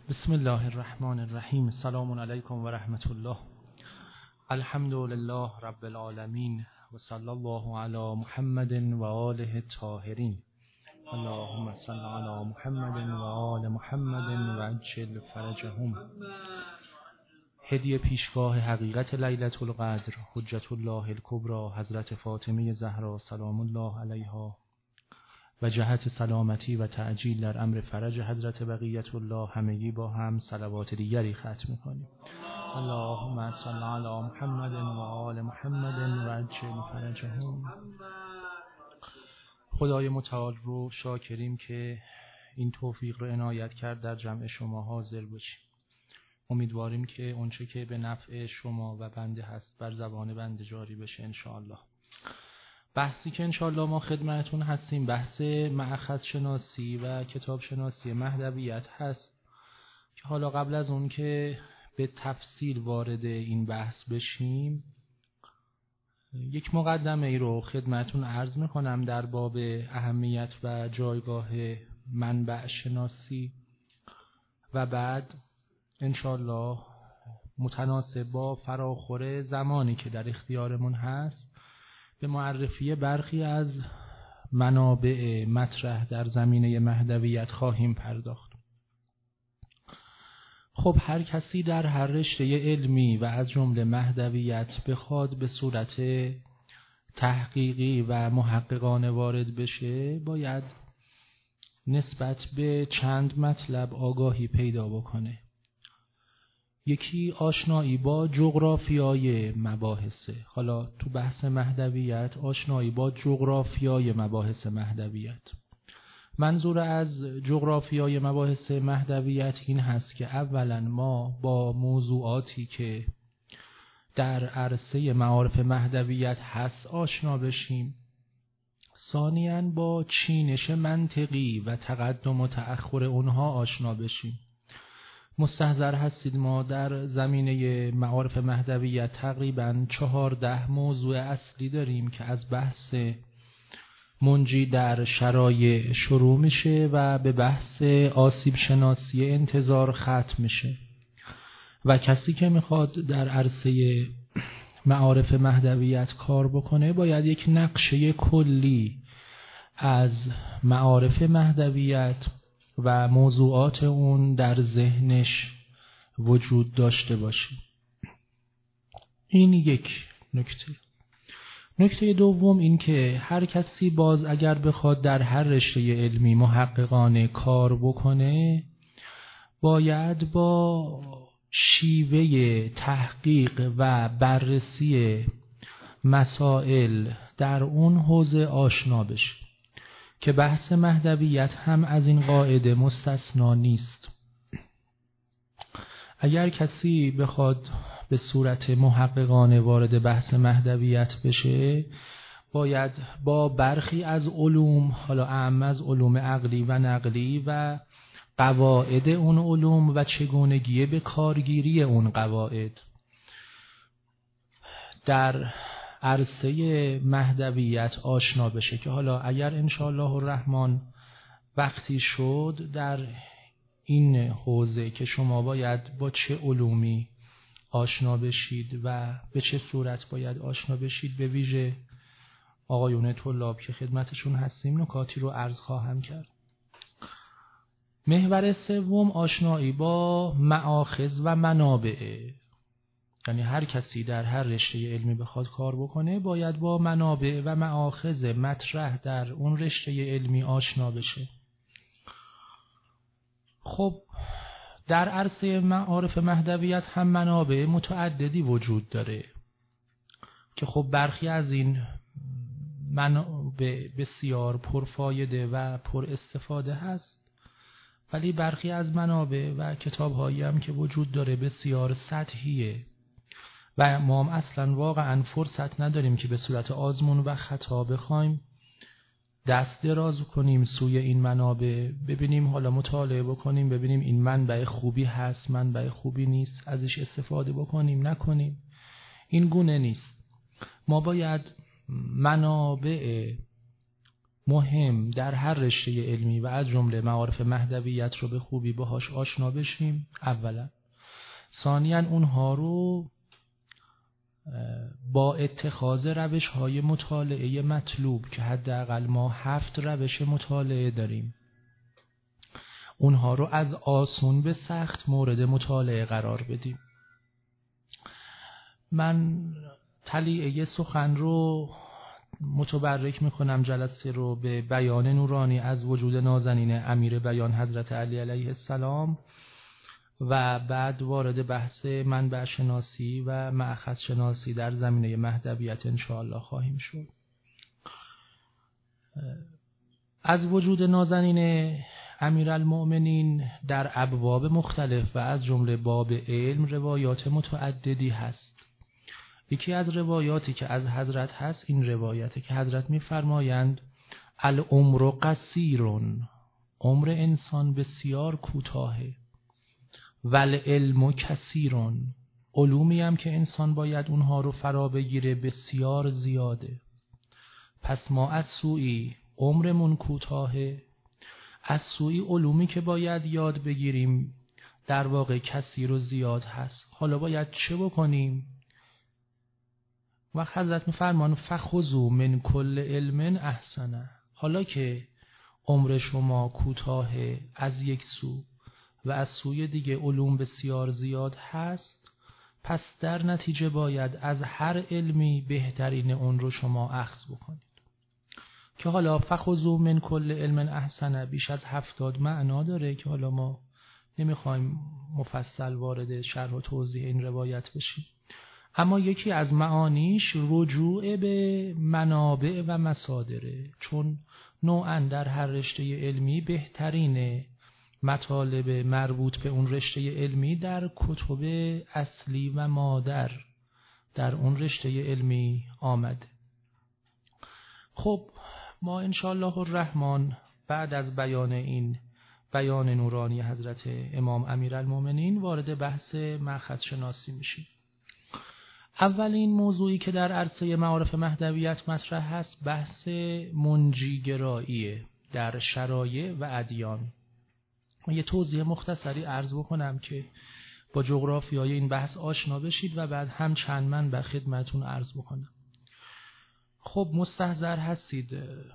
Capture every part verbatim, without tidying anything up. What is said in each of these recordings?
بسم الله الرحمن الرحیم. سلام علیکم و رحمت الله. الحمد لله رب العالمین و صلی الله علی محمد و آله الطاهرین. اللهم صل علی محمد و آل محمد و عجل فرجهم. هدیه پیشگاه حقیقت لیلة القدر حجت الله الکبری حضرت فاطمه زهرا سلام الله علیها و جهت سلامتی و تعجیل در امر فرج حضرت بقیت الله همگی با هم صلوات دیگری ختم می‌کنیم. اللهم صل علی محمد و آل محمد و عجل فرجهم. خدای متعال رو شاکریم که این توفیق رو عنایت کرد در جمع شما حاضر باشیم. امیدواریم که اونچه که به نفع شما و بنده هست بر زبان بنده جاری بشه انشاءالله. بحثی که انشاءالله ما خدمتون هستیم بحث مأخذ شناسی و کتاب شناسی مهدویت هست که حالا قبل از اون که به تفصیل وارد این بحث بشیم یک مقدمه ای رو خدمتون عرض میکنم در باب اهمیت و جایگاه منبع شناسی و بعد انشاءالله متناسب با فراخور زمانی که در اختیارمون هست به معرفی برخی از منابع مطرح در زمینه مهدویت خواهیم پرداخت. خب هر کسی در هر رشته علمی و از جمله مهدویت بخواد به صورت تحقیقی و محققانه وارد بشه باید نسبت به چند مطلب آگاهی پیدا بکنه. یکی آشنایی با جغرافیای مباحثه. حالا تو بحث مهدویت آشنایی با جغرافیای مباحث مهدویت. منظور از جغرافیای مباحث مهدویت این هست که اولا ما با موضوعاتی که در عرصه معارف مهدویت هست آشنا بشیم. ثانیاً با چینش منطقی و تقدم و تأخر اونها آشنا بشیم. مستحضر هستید ما در زمینه معارف مهدویت تقریباً چهارده موضوع اصلی داریم که از بحث منجی در شرایع شروع میشه و به بحث آسیب شناسی انتظار ختم میشه و کسی که میخواد در عرصه معارف مهدویت کار بکنه باید یک نقشه کلی از معارف مهدویت و موضوعات اون در ذهنش وجود داشته باشه. این یک نکته. نکته دوم این که هر کسی باز اگر بخواد در هر رشته علمی محققانه کار بکنه باید با شیوه تحقیق و بررسی مسائل در اون حوزه آشنا بشه که بحث مهدویت هم از این قاعده مستثنا نیست. اگر کسی بخواد به صورت محققانه وارد بحث مهدویت بشه باید با برخی از علوم، حالا اعم از علوم عقلی و نقلی و قواعد اون علوم و چگونگی به کارگیری اون قواعد در عرصه مهدویت آشنا بشه که حالا اگر انشاءالله الرحمن وقتی شد در این حوزه که شما باید با چه علومی آشنا بشید و به چه صورت باید آشنا بشید به ویژه آقایون طلاب که خدمتشون هستیم نکاتی رو عرض خواهم کرد. محور سوم آشنایی با مآخذ و منابع. یعنی هر کسی در هر رشته علمی بخواد کار بکنه باید با منابع و مآخذ مطرح در اون رشته علمی آشنا بشه. خب در عرصه معارف مهدویت هم منابع متعددی وجود داره که خب برخی از این منابع بسیار پرفایده و پر استفاده هست ولی برخی از منابع و کتاب‌هایی هم که وجود داره بسیار سطحیه و ما هم اصلا واقعا فرصت نداریم که به صورت آزمون و خطا بخوایم دست دراز کنیم سوی این منابع ببینیم، حالا مطالعه بکنیم ببینیم این منبع خوبی هست منبع خوبی نیست ازش استفاده بکنیم نکنیم. این گونه نیست. ما باید منابع مهم در هر رشته علمی و از جمله معارف مهدویت رو به خوبی باهاش آشنا بشیم اولا. ثانیاً اونها رو با اتخاذ روش های مطالعه مطلوب که حداقل ما هفت روش مطالعه داریم، اونها رو از آسون به سخت مورد مطالعه قرار بدیم. من تلیعه سخن رو متبرک میکنم جلسه رو به بیان نورانی از وجود نازنین امیر بیان حضرت علی علیه السلام و بعد وارد بحث منبع شناسی و مأخذ شناسی در زمینه مهدویت انشاءالله خواهیم شد. از وجود نازنین امیرالمؤمنین در ابواب مختلف و از جمله باب علم روایات متعددی هست. یکی از روایاتی که از حضرت هست این روایته که حضرت می‌فرمایند العمر قصیرون، عمر انسان بسیار کوتاهه، والعلم کثیرون، علومی هم که انسان باید اونها رو فرا بگیره بسیار زیاده. پس ما از سوی عمرمون کوتاهه، از سوی علومی که باید یاد بگیریم در واقع کثیر و زیاد هست. حالا باید چه بکنیم؟ وقت حضرت می‌فرمان فخذوا من کل علم احسنه. حالا که عمر شما کوتاهه از یک سو و از سوی دیگه علوم بسیار زیاد هست، پس در نتیجه باید از هر علمی بهترین اون رو شما اخذ بکنید. که حالا فخذوا من کل علم احسنه بیش از هفتاد معنا داره که حالا ما نمیخوایم مفصل وارد شرح و توضیح این روایت بشیم. اما یکی از معانیش رجوع به منابع و مصادره، چون نوعاً در هر رشته علمی بهترین مطالب مربوط به اون رشته علمی در کتب اصلی و مادر در اون رشته علمی آمده. خب ما انشاءالله الرحمن بعد از بیان این بیان نورانی حضرت امام امیرالمؤمنین وارد بحث مأخذ شناسی میشیم. اولین موضوعی که در عرصه معارف مهدویت مطرح هست بحث منجیگرایی در شرایع و ادیان. یه توضیح مختصری عرض بکنم که با جغرافیای این بحث آشنا بشید و بعد هم چند منبع خدمتون عرض بکنم. خب مستحضر هستید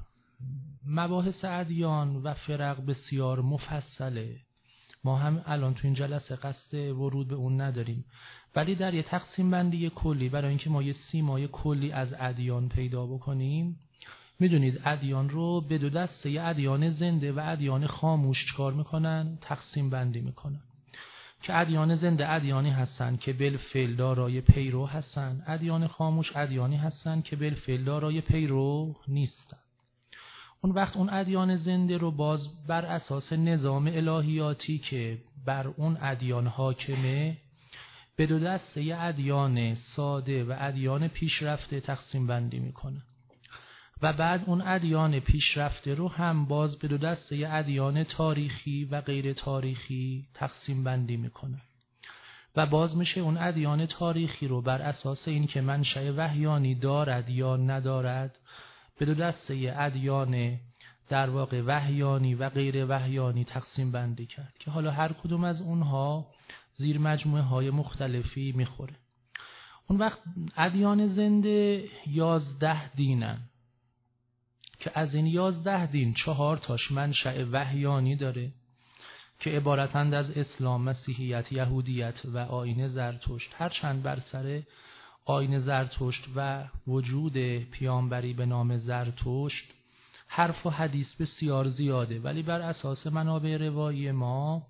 مباحث ادیان و فرق بسیار مفصله، ما هم الان تو این جلسه قصد ورود به اون نداریم، ولی در یه تقسیم بندی کلی برای اینکه ما یه سیمای کلی از ادیان پیدا بکنیم، میدونید ادیان رو به دو دسته، ادیان زنده و ادیان خاموش چکار میکنن؟ تقسیم بندی میکنن. که ادیان زنده ادیانی هستن که بالفعل دارای پیرو هستن، ادیان خاموش ادیانی هستن که بالفعل دارای پیرو نیستن. اون وقت اون ادیان زنده رو باز بر اساس نظام الهیاتی که بر اون ادیان حاکمه به دو دسته ادیان ساده و ادیان پیشرفته تقسیم بندی میکنه و بعد اون ادیان پیشرفته رو هم باز به دو دسته ادیان تاریخی و غیر تاریخی تقسیم بندی میکنه و باز میشه اون ادیان تاریخی رو بر اساس این که منشأ وحیانی دارد یا ندارد به دو دسته ادیان در واقع وحیانی و غیر وحیانی تقسیم بندی کرد که حالا هر کدوم از اونها زیر مجموعه های مختلفی میخوره. اون وقت ادیان زنده یازده دینن که از این یازده دین چهار تاش منشأ وحیانی داره که عبارتند از اسلام، مسیحیت، یهودیت و آیین زرتشت. هرچند بر سر آیین زرتشت و وجود پیامبری به نام زرتشت حرف و حدیث بسیار زیاده، ولی بر اساس منابع روایی ما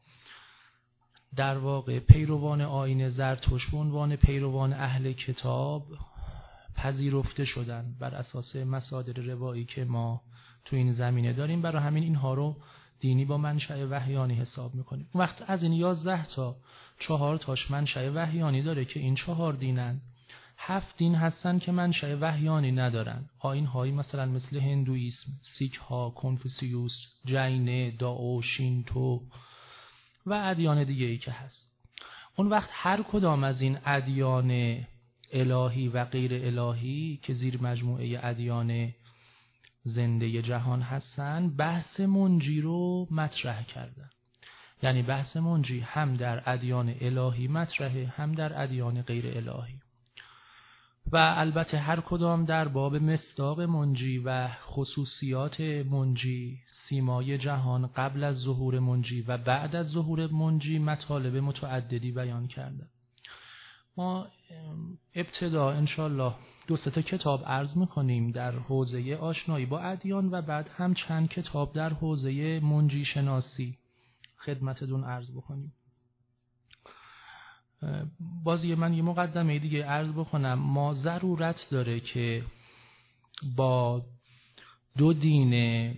در واقع پیروان آیین زرتشت به عنوان پیروان اهل کتاب پذیرفته شدن بر اساس مصادر روایی که ما تو این زمینه داریم. برای همین اینها رو دینی با منشأ وحیانی حساب میکنیم. وقت از این یازده تا چهار تاش منشأ وحیانی داره که این چهار دینن. هفت دین هستن که منشأ وحیانی ندارن، آیین هایی مثلا مثل هندویسم، سیک ها، کنفوسیوس، جین، دائو، شینتو و ادیان دیگه ای که هست. اون وقت هر کدام از این ادیان الهی و غیر الهی که زیر مجموعه ادیان زنده جهان هستن بحث منجی رو مطرح کردن. یعنی بحث منجی هم در ادیان الهی مطرحه، هم در ادیان غیر الهی، و البته هر کدام در باب مصداق منجی و خصوصیات منجی، سیمای جهان قبل از ظهور منجی و بعد از ظهور منجی مطالب متعددی بیان کردن. ما ابتدا انشالله دو سه تا کتاب عرض میکنیم در حوزه آشنایی با ادیان و بعد هم چند کتاب در حوزه منجی شناسی خدمتتون عرض بکنیم. بازی من یه مقدمه دیگه عرض بکنم. ما ضرورت داره که با دو دین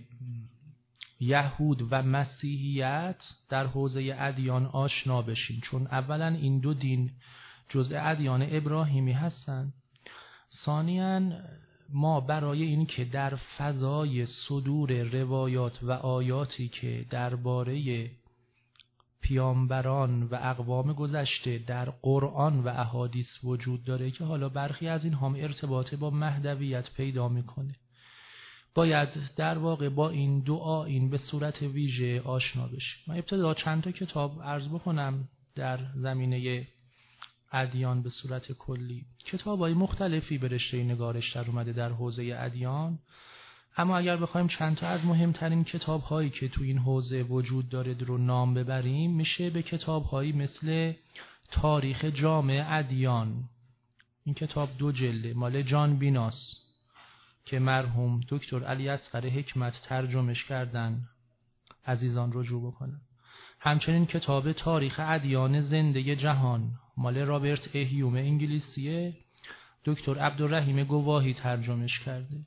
یهود و مسیحیت در حوزه ادیان آشنا بشیم، چون اولا این دو دین جزء ادیان ابراهیمی هستند. ثانیاً ما برای این که در فضای صدور روایات و آیاتی که درباره پیامبران و اقوام گذشته در قرآن و احادیث وجود داره که حالا برخی از این هم ارتباط با مهدویت پیدا میکنه، باید در واقع با این دو آیین به صورت ویژه آشنا بشیم. من ابتدا چند تا کتاب عرض بکنم در زمینه ادیان به صورت کلی. کتاب‌های مختلفی به رشته نگارش در اومده در حوزه ادیان، اما اگر بخوایم چند تا از مهمترین کتاب‌هایی که تو این حوزه وجود داره رو نام ببریم، میشه به کتاب‌هایی مثل تاریخ جامع ادیان. این کتاب دو جلده، مال جان بیناس که مرحوم دکتر علی اصغر حکمت ترجمهش کردن، عزیزان رجوع بکنن. همچنین کتاب تاریخ ادیان زنده جهان مال رابرت هیوم انگلیسیه، دکتر عبدالرحیم گواهی ترجمهش کرده.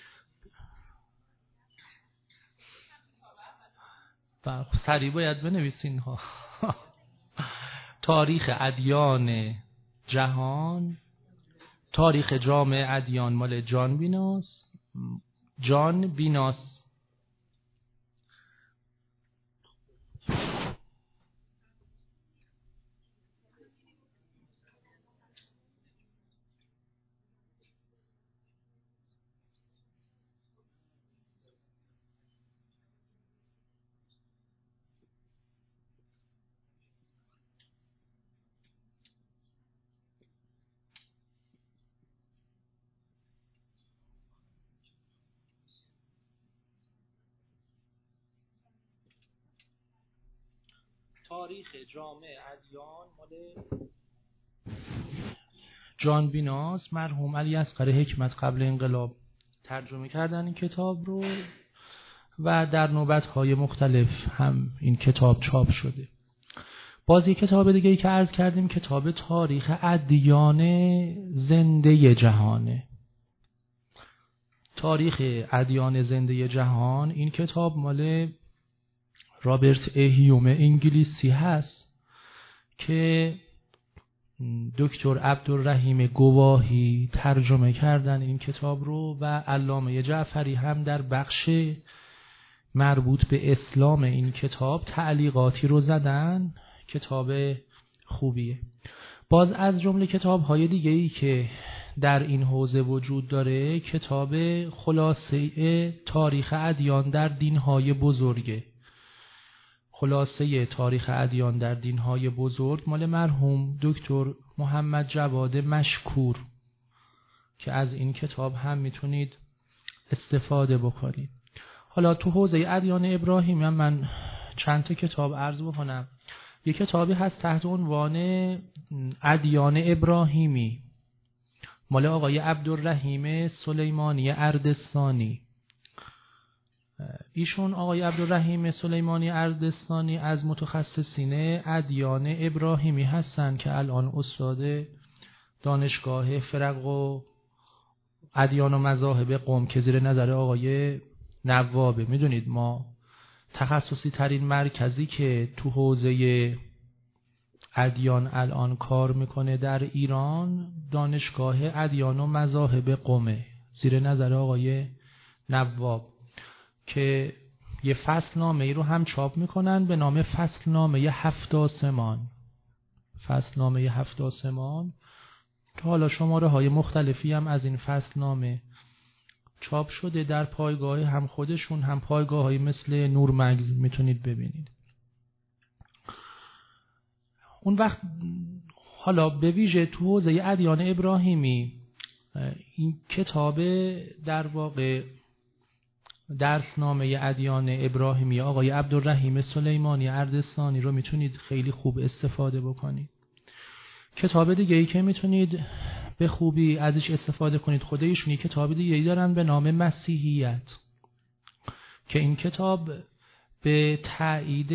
و سریع باید بنویسین ها. تاریخ ادیان جهان، تاریخ جامع ادیان مال جان بیناس، جان بیناس. تاریخ جامع ادیان مال جان بیناس، مرحوم علی اصغر حکمت قبل انقلاب ترجمه کردن این کتاب رو و در نوبت‌های مختلف هم این کتاب چاپ شده. باز یک کتاب دیگه ای که عرض کردیم کتاب تاریخ ادیان زنده جهانه. تاریخ ادیان زنده جهان این کتاب مال رابرت هیوم انگلیسی هست که دکتر عبدالرحیم گواهی ترجمه کردن این کتاب رو و علامه جعفری هم در بخش مربوط به اسلام این کتاب تعلیقاتی رو زدن. کتاب خوبیه. باز از جمله کتاب‌های دیگه‌ای که در این حوزه وجود داره کتاب خلاصه تاریخ ادیان در دین‌های بزرگه. خلاصه تاریخ ادیان در دین‌های بزرگ مال مرحوم دکتر محمد جواد مشکور که از این کتاب هم میتونید استفاده بکنید. حالا تو حوزه ادیان ابراهیمی هم من چند تا کتاب عرض بکنم. یک کتابی هست تحت عنوان ادیان ابراهیمی مال آقای عبدالرحیم سلیمانی اردستانی. ایشون آقای عبدالرحیم سلیمانی اردستانی از متخصصین ادیان ابراهیمی هستند که الان استاد دانشگاه فرق و ادیان و مذاهب قم که زیر نظر آقای نوابه. میدونید ما تخصصی ترین مرکزی که تو حوزه ادیان الان کار میکنه در ایران دانشگاه ادیان و مذاهب قمه زیر نظر آقای نواب که یه فصلنامه ای رو هم چاپ میکنن به نام فصلنامه هفت آسمان. فصلنامه هفت آسمان که حالا شماره های مختلفی هم از این فصلنامه چاپ شده در پایگاه هم خودشون هم پایگاه های مثل نورمگز میتونید ببینید. اون وقت حالا به ویژه تو حوزه ادیان ابراهیمی این کتاب در واقع درسنامه ادیان ابراهیمی آقای عبدالرحیم سلیمانی اردستانی رو میتونید خیلی خوب استفاده بکنید. کتاب دیگه ای که میتونید به خوبی ازش استفاده کنید خود ایشون کتاب دیگه ای دارن به نام مسیحیت که این کتاب به تایید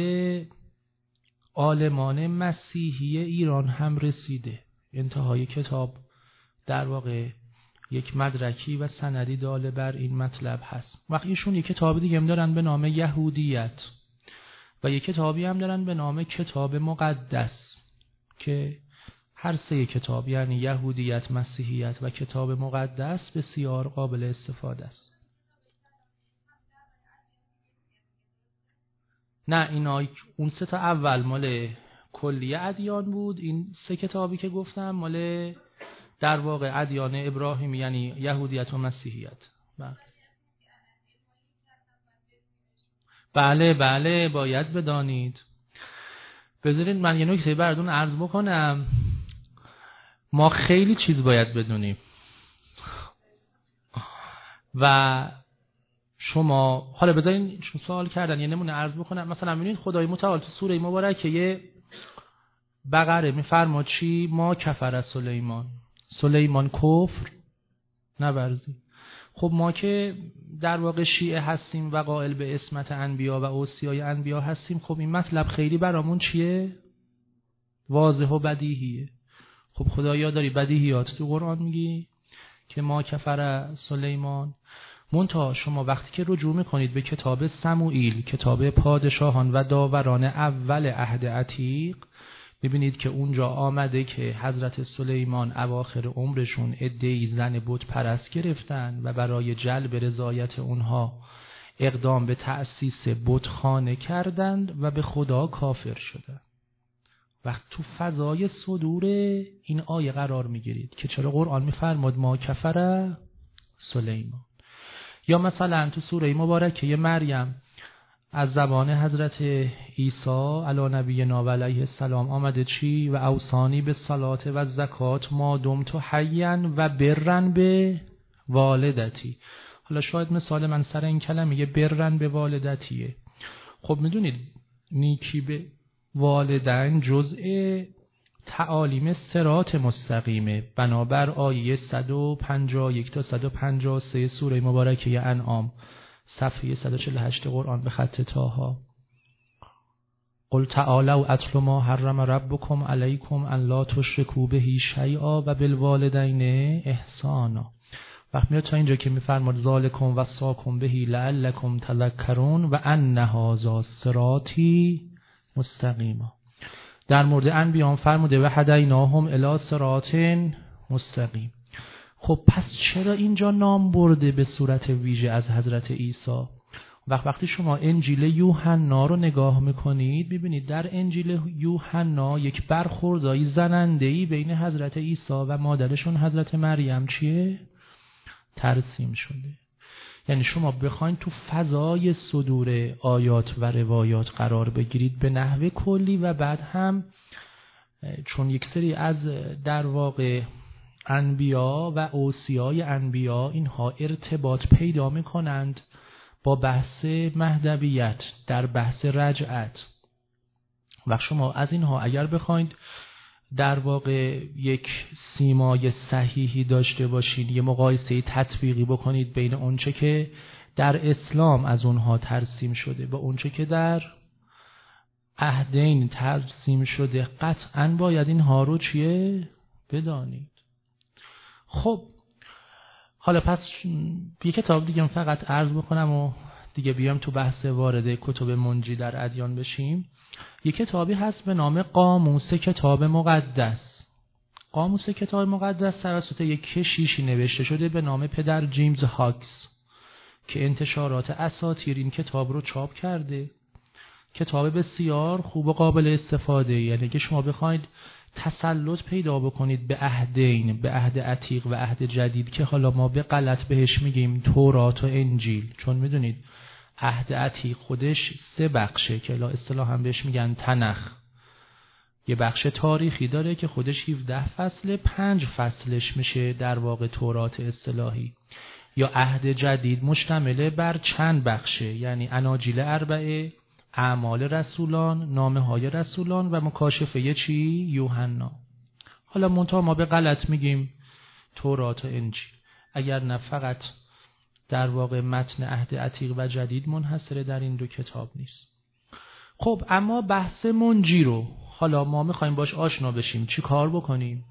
عالمان مسیحی ایران هم رسیده. انتهای کتاب در واقع یک مدرکی و سندی داله بر این مطلب هست. وقتی ایشون یک کتاب دیگه هم دارن به نام یهودیت و یک کتابی هم دارن به نام کتاب مقدس که هر سه کتاب یعنی یهودیت، مسیحیت و کتاب مقدس بسیار قابل استفاده است. نه اینا اون سه تا اول مال کلیه ادیان بود، این سه کتابی که گفتم مال در واقع ادیان ابراهیمی یعنی یهودیت و مسیحیت. بله بله بله باید بدانید. بذارید من یه نکته براتون عرض بکنم. ما خیلی چیز باید بدونیم و شما حالا بذارین چون سوال کردن یه نمونه عرض بکنم. مثلا ببینید خدای متعال تو سوره مبارکه یه بقره میفرماد چی؟ ما کفر از سلیمان، سلیمان کفر نورزی. خب ما که در واقع شیعه هستیم و قائل به اسمت انبیا و اوصیای انبیا هستیم، خب این مطلب خیلی برامون چیه؟ واضح و بدیهیه. خب خدایا داری بدیهیات تو قرآن میگی که ما کفر سلیمان. منتها شما وقتی که رجوع میکنید به کتاب سموئیل، کتاب پادشاهان و داوران اول عهد عتیق، ببینید که اونجا آمده که حضرت سلیمان اواخر عمرشون عده‌ای زن بت پرست گرفتن و برای جلب رضایت اونها اقدام به تأسیس بتخانه کردند و به خدا کافر شدند. وقت تو فضای صدور این آیه قرار میگیرید که چرا قرآن میفرماد ما کفر سلیمان. یا مثلا تو سوره مبارکه مریم از زبان حضرت عیسی علی نبینا و علیه السلام آمده چی؟ و اوصانی به صلات و زکات ما دمت حیا و برن به والدتی. حالا شاید مثال من سر این کلمه برن به والدتیه. خب میدونید نیکی به والدین جزء تعالیم صراط مستقیمه بنابر آیه صد و پنجاه و یک تا صد و پنجاه و سه سوره مبارکه انعام صفحه صد و چهل و هشت قرآن به خط طه. قل تعالوا اتل ما حرم ربکم علیکم ان لا تشرکوا به شیئا و بالوالدین احسانا. وقت میاد تا اینجا که میفرماد ذالکم وصاکم به لعلکم تذکرون و ان هذا صراطی مستقیما. در مورد انبیان فرموده و هدیناهم الی صراط مستقیم. خب پس چرا اینجا نام برده به صورت ویژه از حضرت عیسی؟ وقت وقتی شما انجیل یوحنا رو نگاه میکنید ببینید در انجیل یوحنا یک برخوردای زننده‌ای بین حضرت عیسی و مادرشون حضرت مریم چیه؟ ترسیم شده. یعنی شما بخواید تو فضای صدور آیات و روایات قرار بگیرید به نحو کلی و بعد هم چون یک سری از در واقع انبیا و اوصیای انبیا اینها ارتباط پیدا میکنند با بحث مهدویت در بحث رجعت. و شما از اینها اگر بخواید در واقع یک سیمای صحیحی داشته باشید، یه مقایسه تطبیقی بکنید بین اونچه که در اسلام از اونها ترسیم شده با اونچه که در عهدین ترسیم شده، قطعاً باید اینها رو چیه بدانید. خب حالا پس یه کتاب دیگه فقط عرض بکنم و دیگه بیام تو بحث وارد کتب منجی در ادیان بشیم. یه کتابی هست به نام قاموس کتاب مقدس. قاموس کتاب مقدس توسط یک کشیشی نوشته شده به نام پدر جیمز هاکس که انتشارات اساطیر این کتاب رو چاپ کرده. کتاب بسیار خوب و قابل استفاده، یعنی که شما بخواید تسلط پیدا بکنید به عهدین، به عهد عتیق و عهد جدید که حالا ما به غلط بهش میگیم تورات و انجیل، چون میدونید عهد عتیق خودش سه بخشه که الا اصطلاحاً بهش میگن تنخ. یه بخش تاریخی داره که خودش هفده فصله، پنج فصلش میشه در واقع تورات اصطلاحی. یا عهد جدید مشتمل بر چند بخشه، یعنی اناجیل اربعه، اعمال رسولان، نامه های رسولان و مکاشفه چی؟ یوحنا. حالا منتها ما به غلط میگیم تورات و انجیل، اگر نه فقط در واقع متن عهد عتیق و جدید منحصره در این دو کتاب نیست. خب اما بحث منجی رو حالا ما میخوایم باش آشنا بشیم، چی کار بکنیم؟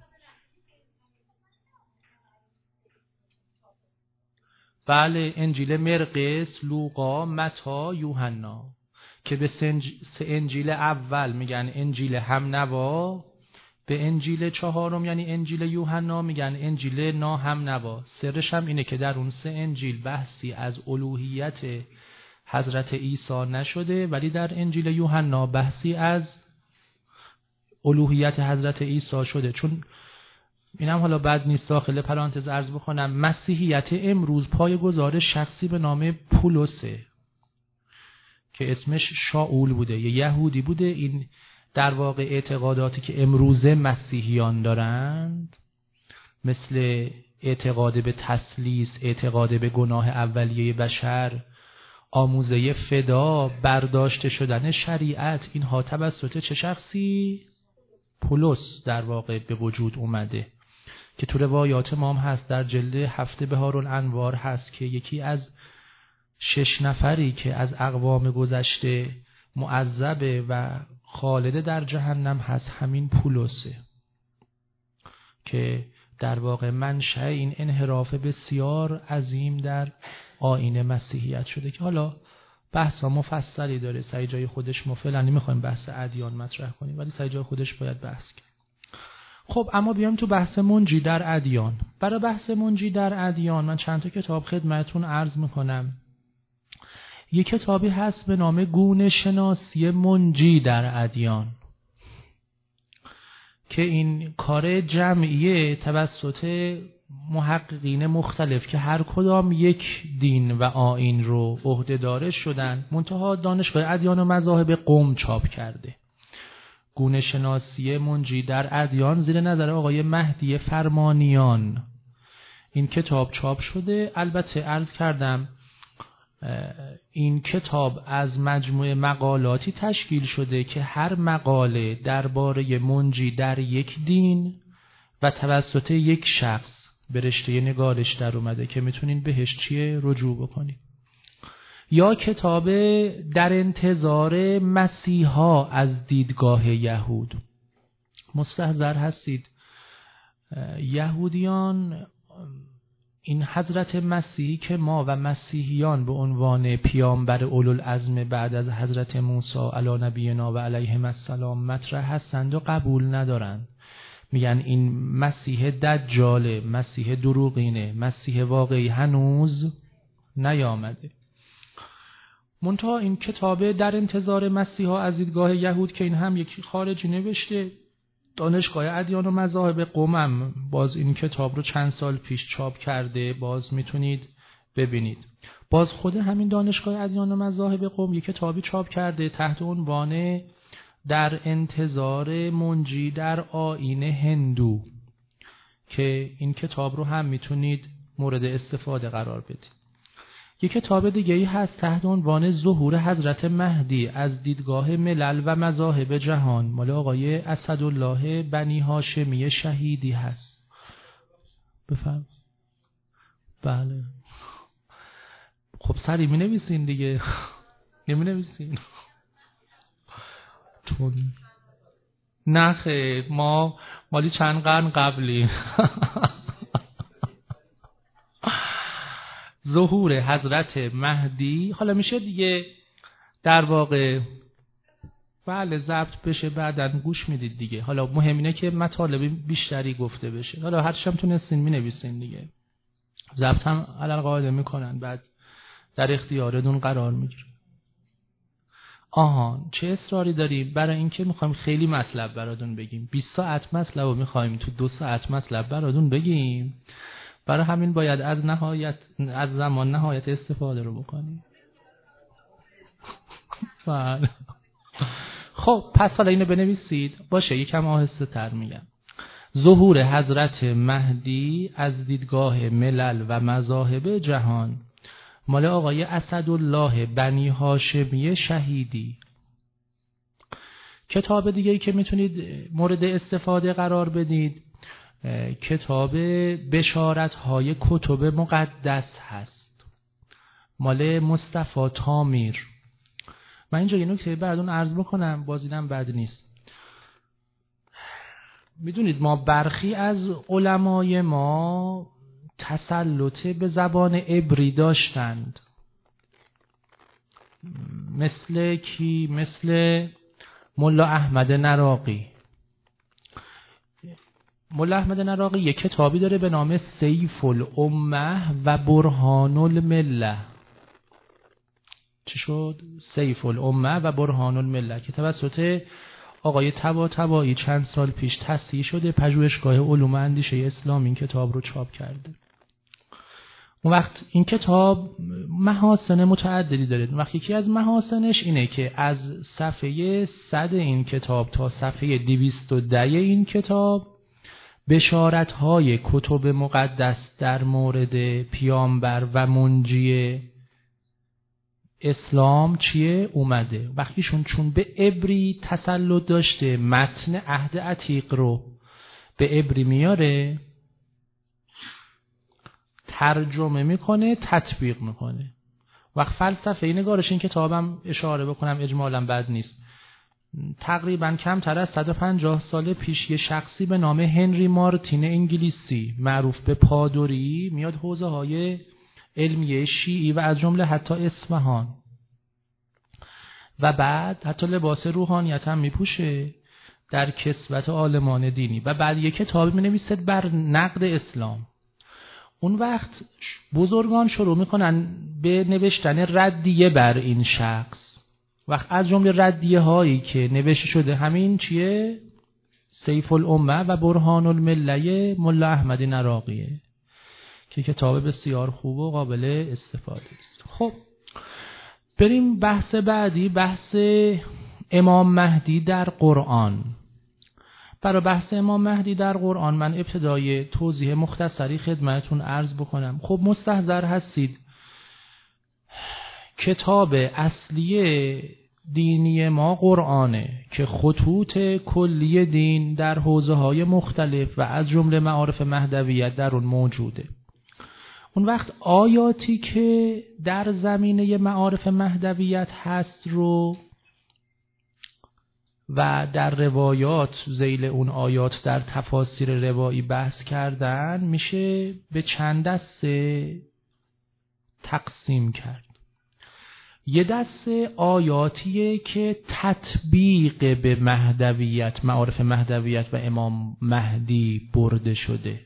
بله، انجیل مرقس، لوقا، متی، یوحنا که به سه انجیل اول میگن انجیل همنوا، به انجیل چهارم یعنی انجیل یوحنا میگن انجیل ناهمنوا. سرش هم اینه که در اون سه انجیل بحثی از الوهیت حضرت عیسی نشده، ولی در انجیل یوحنا بحثی از الوهیت حضرت عیسی شده. چون اینم حالا بد نیست داخل پرانتز عرض بکنم، مسیحیت امروز پایه‌گذار شخصی به نام پولسه که اسمش شاول بوده، یه یهودی بوده. این در واقع اعتقاداتی که امروزه مسیحیان دارند، مثل اعتقاد به تثلیث، اعتقاد به گناه اولیه بشر، آموزه فدا، برداشته شدن شریعت، اینها توسط چه شخصی؟ پولس در واقع به وجود اومده که تو روایات ما هم هست، در جلد هفت بهارالانوار هست که یکی از شش نفری که از اقوام گذشته معذب و خالد در جهنم هست همین پولسه که در واقع منشأ این انحراف بسیار عظیم در آیین مسیحیت شده که حالا بحثا مفصلی داره، سعی جای خودش ما فعلا نمیخوایم بحث ادیان مطرح کنیم، ولی سعی جای خودش باید بحث کنیم. خب اما بیام تو بحث منجی در ادیان. برای بحث منجی در ادیان من چند تا کتاب خدمتتون عرض میکنم. یک کتابی هست به نام گونه شناسی منجی در ادیان که این کار جمعیه توسط محققین مختلف که هر کدام یک دین و آیین رو عهده‌دار شدن، منتها دانشگاه ادیان و مذاهب قم چاپ کرده. گونه شناسی منجی در ادیان زیر نظر آقای مهدی فرمانیان این کتاب چاپ شده. البته عرض کردم این کتاب از مجموعه مقالاتی تشکیل شده که هر مقاله درباره منجی در یک دین و توسط یک شخص به رشته نگارش در اومده که میتونین بهش چیه رجوع بکنید. یا کتاب در انتظار مسیحا از دیدگاه یهود. مستحضر هستید یهودیان این حضرت مسیح که ما و مسیحیان به عنوان پیامبر اولوالعزم بعد از حضرت موسی علی نبینا و علیهم السلام مطرح هستند و قبول ندارند. میگن این مسیح دجاله، مسیح دروغینه، مسیح واقعی هنوز نیامده. منتها این کتاب در انتظار مسیحا از دیدگاه یهود که این هم یکی خارجی نوشته، دانشگاه ادیان و مذاهب قم باز این کتاب رو چند سال پیش چاپ کرده، باز میتونید ببینید. باز خود همین دانشگاه ادیان و مذاهب قم یک کتابی چاپ کرده تحت عنوان در انتظار منجی در آیین هندو که این کتاب رو هم میتونید مورد استفاده قرار بدید. یک کتاب دیگه ای هست تحت عنوان ظهور حضرت مهدی از دیدگاه ملل و مذاهب جهان، مال آقای اسدالله بنی هاشمی شهیدی هست. بفهم. بله خب سری می نویسین دیگه، نمی نویسین تون. نه خیر، ما مالی چند قرن قبلی. ظهور حضرت مهدی، حالا میشه دیگه در واقع بله ضبط بشه بعداً گوش میدید دیگه. حالا مهم اینه که مطالب بیشتری گفته بشه، حالا هر چی هم تونستین مینویسین دیگه، ضبط هم علل قاعده میکنن بعد در اختیارتون قرار میگیره. آها چه اصراری داریم؟ برای اینکه میخوایم خیلی مطلب براتون بگیم. بیست ساعت مطلب رو میخوایم تو دو ساعت مطلب براتون بگیم. برای همین باید از نهایت از زمان نهایت استفاده رو بکنیم. خب پس حالا اینو بنویسید. باشه یکم آهسته تر میگم. ظهور حضرت مهدی از دیدگاه ملل و مذاهب جهان، مال آقای اسدالله بنی هاشمی شهیدی. کتاب دیگه ای که میتونید مورد استفاده قرار بدید کتاب بشارت های کتب مقدس هست، مال مصطفی تامیر. من اینجا یه نکته براتون عرض بکنم، بازیدم بد نیست. میدونید ما برخی از علمای ما تسلط به زبان عبری داشتند، مثل کی؟ مثل ملا احمد نراقی. ملا احمد نراقی یک کتابی داره به نام سیف الامه و برهان المله. چی شد؟ سیف الامه و برهان المله که توسط آقای طباطبایی چند سال پیش تصحیح شده، پژوهشگاه علوم اندیشه اسلامی این کتاب رو چاپ کرده. اون وقت این کتاب محاسن متعددی داره. اون وقت یکی از محاسنش اینه که از صفحه صد این کتاب تا صفحه دویست و ده این کتاب بشارت‌های کتب مقدس در مورد پیامبر و منجی اسلام چیه اومده. وقتیشون چون به عبری تسلط داشته، متن عهد عتیق رو به عبری میاره، ترجمه میکنه، تطبیق میکنه. وقت فلسفه نگارش این کتابم اشاره بکنم اجمالا بد نیست. تقریبا کمتر از صد و پنجاه سال پیش یه شخصی به نام هنری مارتین انگلیسی معروف به پادوری میاد حوزه های علمیه شیعی و از جمله حتی اصفهان و بعد حتی لباس روحانیت هم میپوشه در کسوت عالمان دینی و بعد یک کتابی مینویسه بر نقد اسلام. اون وقت بزرگان شروع میکنن به نوشتن ردیه بر این شخص. وقت از جمله ردیه هایی که نوشته شده همین چیه؟ سیف الامه و برهان المله ملا احمد نراقیه که کتاب بسیار خوب و قابل استفاده است. خب بریم بحث بعدی، بحث امام مهدی در قرآن. برای بحث امام مهدی در قرآن من ابتدای توضیح مختصری خدمتون عرض بکنم. خب مستحضر هستید کتاب اصلی دینی ما قرآنه که خطوط کلی دین در حوزه‌های مختلف و از جمله معارف مهدویت در اون موجوده. اون وقت آیاتی که در زمینه معارف مهدویت هست رو و در روایات ذیل اون آیات در تفاسیر روایی بحث کردن میشه به چند دسته تقسیم کرد. یه دسته آیاتیه که تطبیق به مهدویت، معارف مهدویت و امام مهدی برده شده.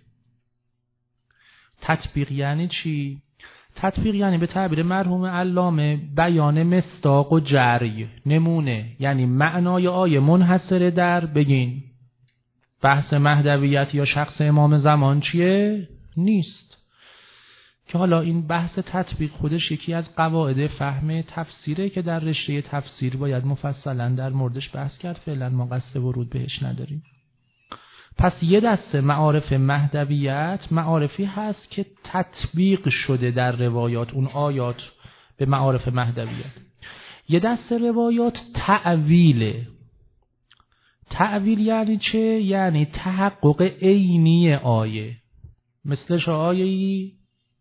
تطبیق یعنی چی؟ تطبیق یعنی به تعبیر مرحوم علامه بیان مصداق و جری، نمونه، یعنی معنای آیه منحصره در بگین بحث مهدویت یا شخص امام زمان چیه؟ نیست. که حالا این بحث تطبیق خودش یکی از قواعد فهم تفسیره که در رشته تفسیر باید مفصلا در موردش بحث کرد. فعلا ما قصد ورود بهش نداریم. پس یه دسته معارف مهدویت معارفی هست که تطبیق شده در روایات اون آیات به معارف مهدویت. یه دسته روایات تأویله. تأویل یعنی چه؟ یعنی تحقق عینی آیه. مثلش آیه‌ای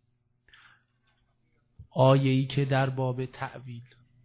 آیه‌ای که در باب تأویل،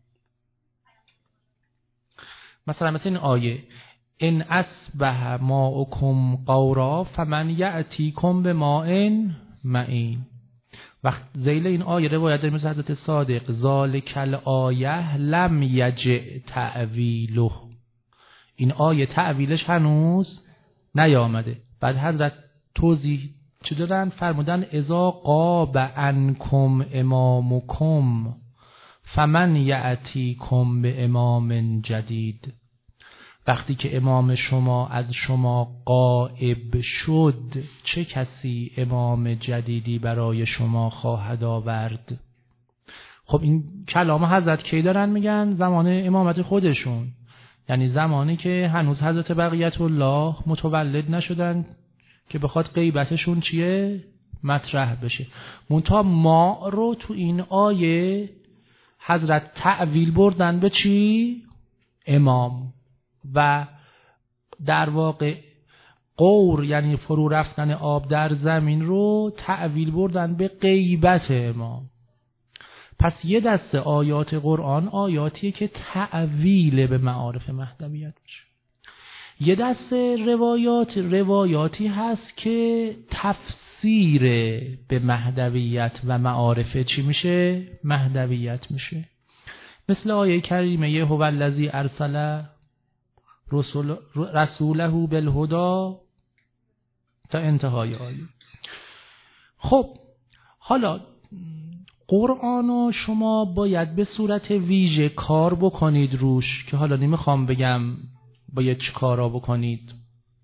مثلا مثل این آیه ان اصبح ماؤکم غورا فمن یأتیکم بماء معین. وقت ذیل این آیه روایت داریم از حضرت صادق ذالک الآیه لم یجئ تأویله. این آیه تأویلش هنوز نیامده. بعد حضرت توضیح چه دارن؟ فرمودن اذا غاب عنکم امامکم فمن یأتیکم به امام جدید، وقتی که امام شما از شما غائب شد چه کسی امام جدیدی برای شما خواهد آورد؟ خب این کلام حضرت کی دارن میگن؟ زمان امامت خودشون، یعنی زمانی که هنوز حضرت بقیت الله متولد نشدن که بخواد غیبتشون چیه؟ مطرح بشه. منتها ما رو تو این آیه حضرت تعویل بردن به چی؟ امام. و در واقع قور یعنی فرو رفتن آب در زمین رو تعویل بردن به غیبت امام. پس یه دسته آیات قرآن آیاتیه که تعویل به معارف مهدویت میشه، یه دسته روایات روایاتی هست که تفسیر به مهدویت و معارف چی میشه؟ مهدویت میشه. مثل آیه کریمه هو الذی ارسل رسول رسوله بالهدی تا انتهای آیه. خب حالا قرآنو شما باید به صورت ویژه کار بکنید روش، که حالا نمیخوام بگم باید چی کارا بکنید.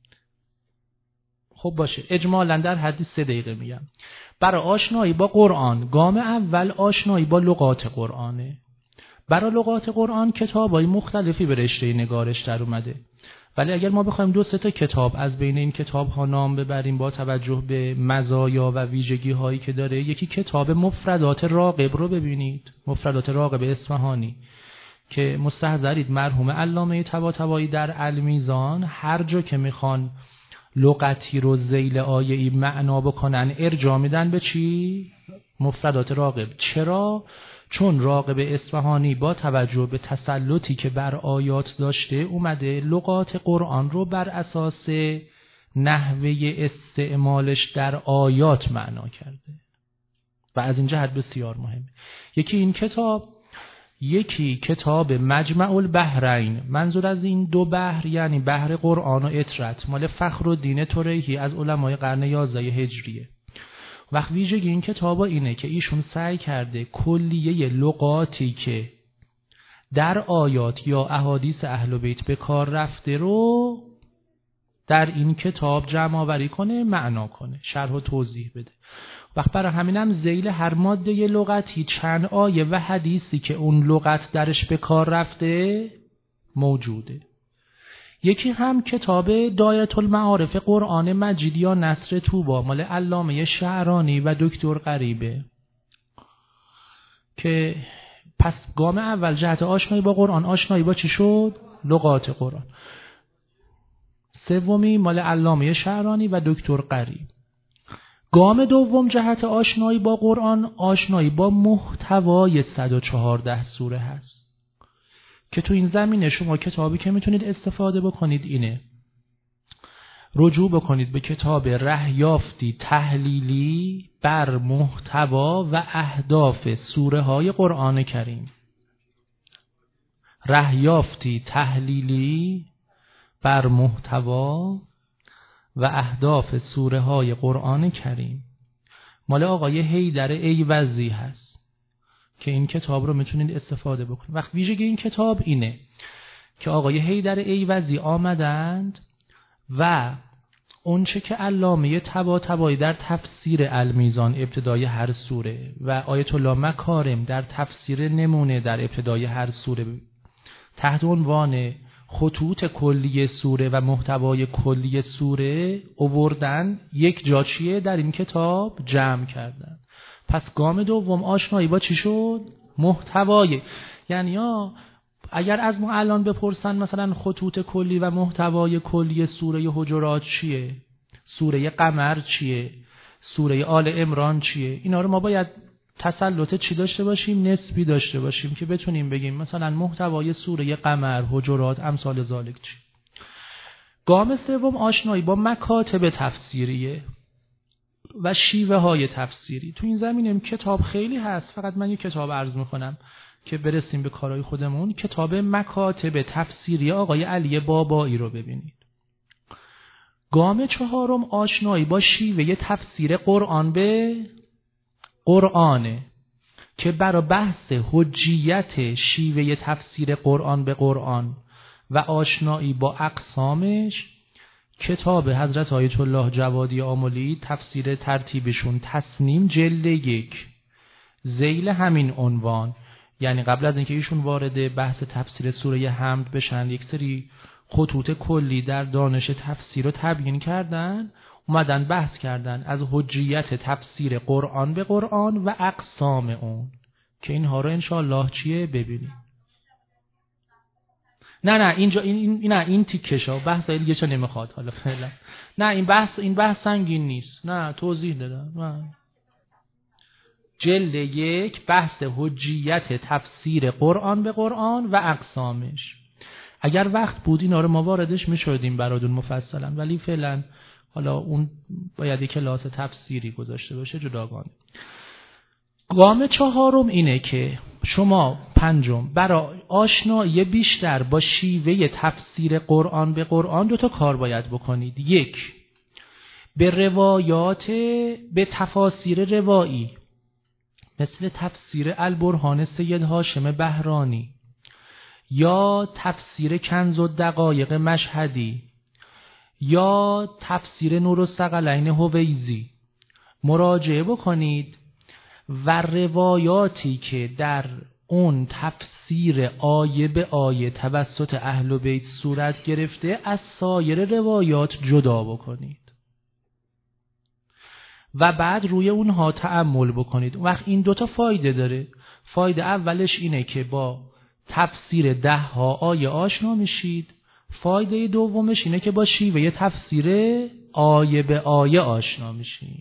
خب باشه، اجمالا در حد سه دقیقه میگم. برای آشنایی با قرآن، گام اول آشنایی با لغات قرآنه. برای لغات قرآن کتابای مختلفی به رشته نگارش در اومده، ولی اگر ما بخوایم دو سه تا کتاب از بین این کتاب ها نام ببریم با توجه به مزایا و ویژگی هایی که داره، یکی کتاب مفردات راغب رو ببینید، مفردات راغب اصفهانی که مستحضرید مرحوم علامه طباطبایی در المیزان هر جا که میخوان لغتی رو ذیل آیه‌ای معنا بکنن ارجاع میدن به چی؟ مفردات راغب. چرا؟ چون راغب اصفهانی با توجه به تسلطی که بر آیات داشته اومده لغات قرآن رو بر اساس نحوه استعمالش در آیات معنا کرده و از این جهت بسیار مهمه. یکی این کتاب، یکی کتاب مجمع البحرین. منظور از این دو بحر یعنی بحر قرآن و اطرت، مال فخرالدین تریحی از علمای قرن یازده هجریه. وقت ویژگی این کتابا اینه که ایشون سعی کرده کلیه لغاتی که در آیات یا احادیث اهل بیت به کار رفته رو در این کتاب جمع آوری کنه، معنا کنه، شرح و توضیح بده. وقت برای همینم ذیل هر ماده لغتی چند آیه و حدیثی که اون لغت درش به کار رفته موجوده. یکی هم کتاب دایره المعارف قرآن مجید یا نصر طوبی مال علامه شعرانی و دکتر غریبه، که پس گام اول جهت آشنایی با قرآن، آشنایی با چی شد؟ لغات قرآن. سومی مال علامه شعرانی و دکتر غریب. گام دوم جهت آشنایی با قرآن، آشنایی با محتوای صد و چهارده سوره هست که تو این زمینه شما کتابی که میتونید استفاده بکنید اینه، رجوع بکنید به کتاب رهیافتی تحلیلی بر محتوا و اهداف سوره های قرآن کریم. رهیافتی تحلیلی بر محتوا و اهداف سوره های قرآن کریم مال آقای حیدر ایوزی هست که این کتاب رو میتونید استفاده بکنید. وقت ویژگی این کتاب اینه که آقای حیدر ایوزی آمدند و اون چه که علامه طباطبایی در تفسیر المیزان ابتدای هر سوره و آیت الله مکارم در تفسیر نمونه در ابتدای هر سوره تحت عنوان خطوط کلی سوره و محتوای کلی سوره آوردن، یک جاچیه در این کتاب جمع کردن. پس گام دوم آشنایی با چی شد؟ محتوای. یعنی ها اگر از ما الان بپرسن مثلا خطوط کلی و محتوای کلی سوره حجرات چیه، سوره قمر چیه، سوره آل عمران چیه، اینا رو ما باید تسلط چی داشته باشیم؟ نسبی داشته باشیم که بتونیم بگیم مثلا محتوای سوره قمر، حجرات، امثال ذالک چی. گام سوم آشنایی با مکاتب تفسیریه و شیوه های تفسیری. تو این زمینه کتاب خیلی هست، فقط من یک کتاب عرض میکنم که برسیم به کارهای خودمون. کتاب مکاتب تفسیری آقای علی بابایی رو ببینید. گام چهارم آشنایی با شیوه تفسیر قرآن به قرآنه که برای بحث حجیت شیوه تفسیر قرآن به قرآن و آشنایی با اقسامش کتاب حضرت آیت الله جوادی آملی تفسیر ترتیبشون تصنیم جلد یک ذیل همین عنوان، یعنی قبل از اینکه ایشون وارد بحث تفسیر سوره حمد بشن یک سری خطوط کلی در دانش تفسیر رو تبیین کردن، اومدن بحث کردن از حجیت تفسیر قرآن به قرآن و اقسام اون که اینها رو انشاءالله چیه ببینیم. نه نه اینجا این این نه این تیکشا بحث دیگه چه نمیخواد حالا فعلا. نه این بحث این بحث سنگین نیست. نه توضیح دادم. نه. جلد یک بحث حجیت تفسیر قرآن به قرآن و اقسامش. اگر وقت بود اینا رو ما واردش میشدیم براتون مفصلا، ولی فعلا حالا اون باید یک کلاس تفسیری گذاشته باشه جداگانه. گام چهارم اینه که شما پنجم برای آشنایی بیشتر با شیوه تفسیر قرآن به قرآن دو تا کار باید بکنید. یک، به روایات به تفاسیر روایی مثل تفسیر البرهان سید هاشم بهرانی یا تفسیر کنز الدقایق مشهدی یا تفسیر نور الثقلین هویزی مراجعه بکنید و روایاتی که در اون تفسیر آیه به آیه توسط اهل بیت صورت گرفته از سایر روایات جدا بکنید و بعد روی اونها تأمل بکنید. وقت این دوتا فایده داره. فایده اولش اینه که با تفسیر ده ها آیه آشنا میشید. فایده دومش اینه که با شیوه تفسیر آیه به آیه آشنا میشید.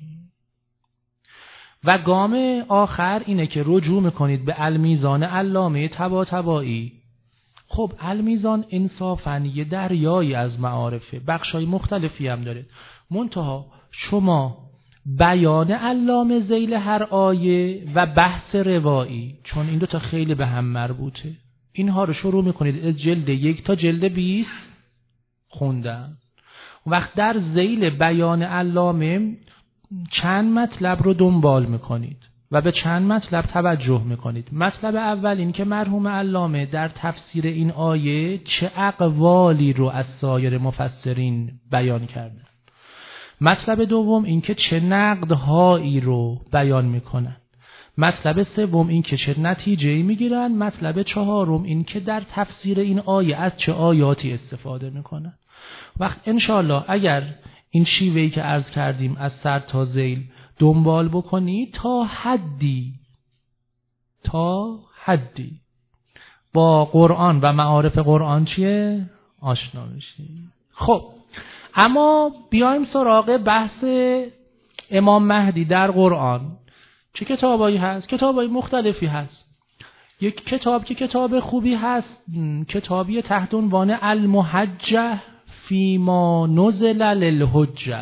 و گام آخر اینه که رجوع میکنید به المیزان علامه طباطبایی. خب المیزان انصافاً یه دریایی از معارفه، بخشای مختلفی هم داره، منتها شما بیان علامه ذیل هر آیه و بحث روایی، چون این دوتا خیلی به هم مربوطه، اینها رو شروع میکنید از جلد یک تا جلد بیست خوندن. وقت در ذیل بیان علامه چند مطلب رو دنبال میکنید و به چند مطلب توجه میکنید. مطلب اول این که مرحوم علامه در تفسیر این آیه چه اقوالی رو از سایر مفسرین بیان کردن. مطلب دوم این که چه نقدهایی رو بیان میکنن. مطلب سوم این که چه نتیجه‌ای میگیرن. مطلب چهارم این که در تفسیر این آیه از چه آیاتی استفاده میکنن. وقت انشالله اگر این شیوهی که عرض کردیم از سر تا ذیل دنبال بکنی تا حدی تا حدی با قرآن و معارف قرآن چیه آشنا میشی. خب اما بیایم سراغ بحث امام مهدی در قرآن. چه کتابایی هست؟ کتابای مختلفی هست. یک کتاب که کتاب خوبی هست، کتابی تحت عنوان المحجة فیما نزل للحجة.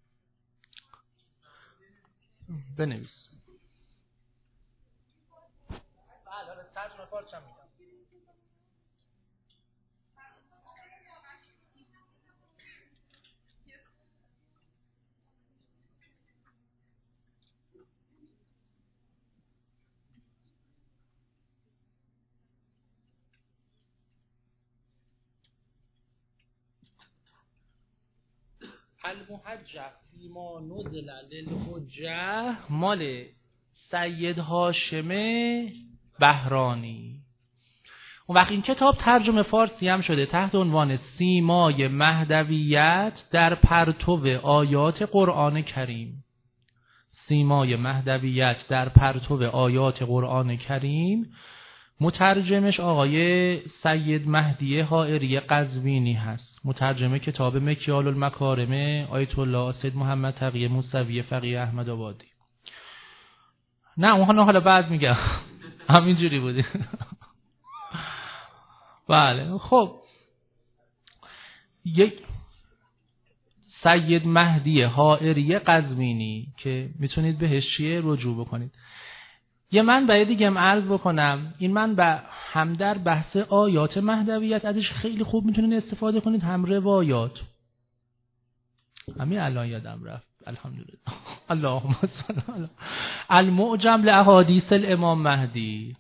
بنویس. المحجة فیما نزل للحجة مال سید هاشم بهرانی. اون وقت این کتاب ترجمه فارسی هم شده تحت عنوان سیمای مهدویت در پرتو آیات قرآن کریم. سیمای مهدویت در پرتو آیات قرآن کریم. مترجمش آقای سید مهدی حائری قزوینی هست. مترجم کتاب مکیال المکارم آیت الله سید محمد تقی موسوی فقیه احمد آبادی. نه اون حالا بعد میگم همینجوری بوده. بله خب یک سید مهدی حائری قزوینی که میتونید بهش چیه رجوع بکنید. یه منبع دیگه هم عرض بکنم، این منبع هم در بحث آیات مهدویت ازش خیلی خوب میتونید استفاده کنید، هم روایات. همین الان یادم رفت. الحمدلله. اللهم صل علی المعجم لاحادیث الامام مهدی.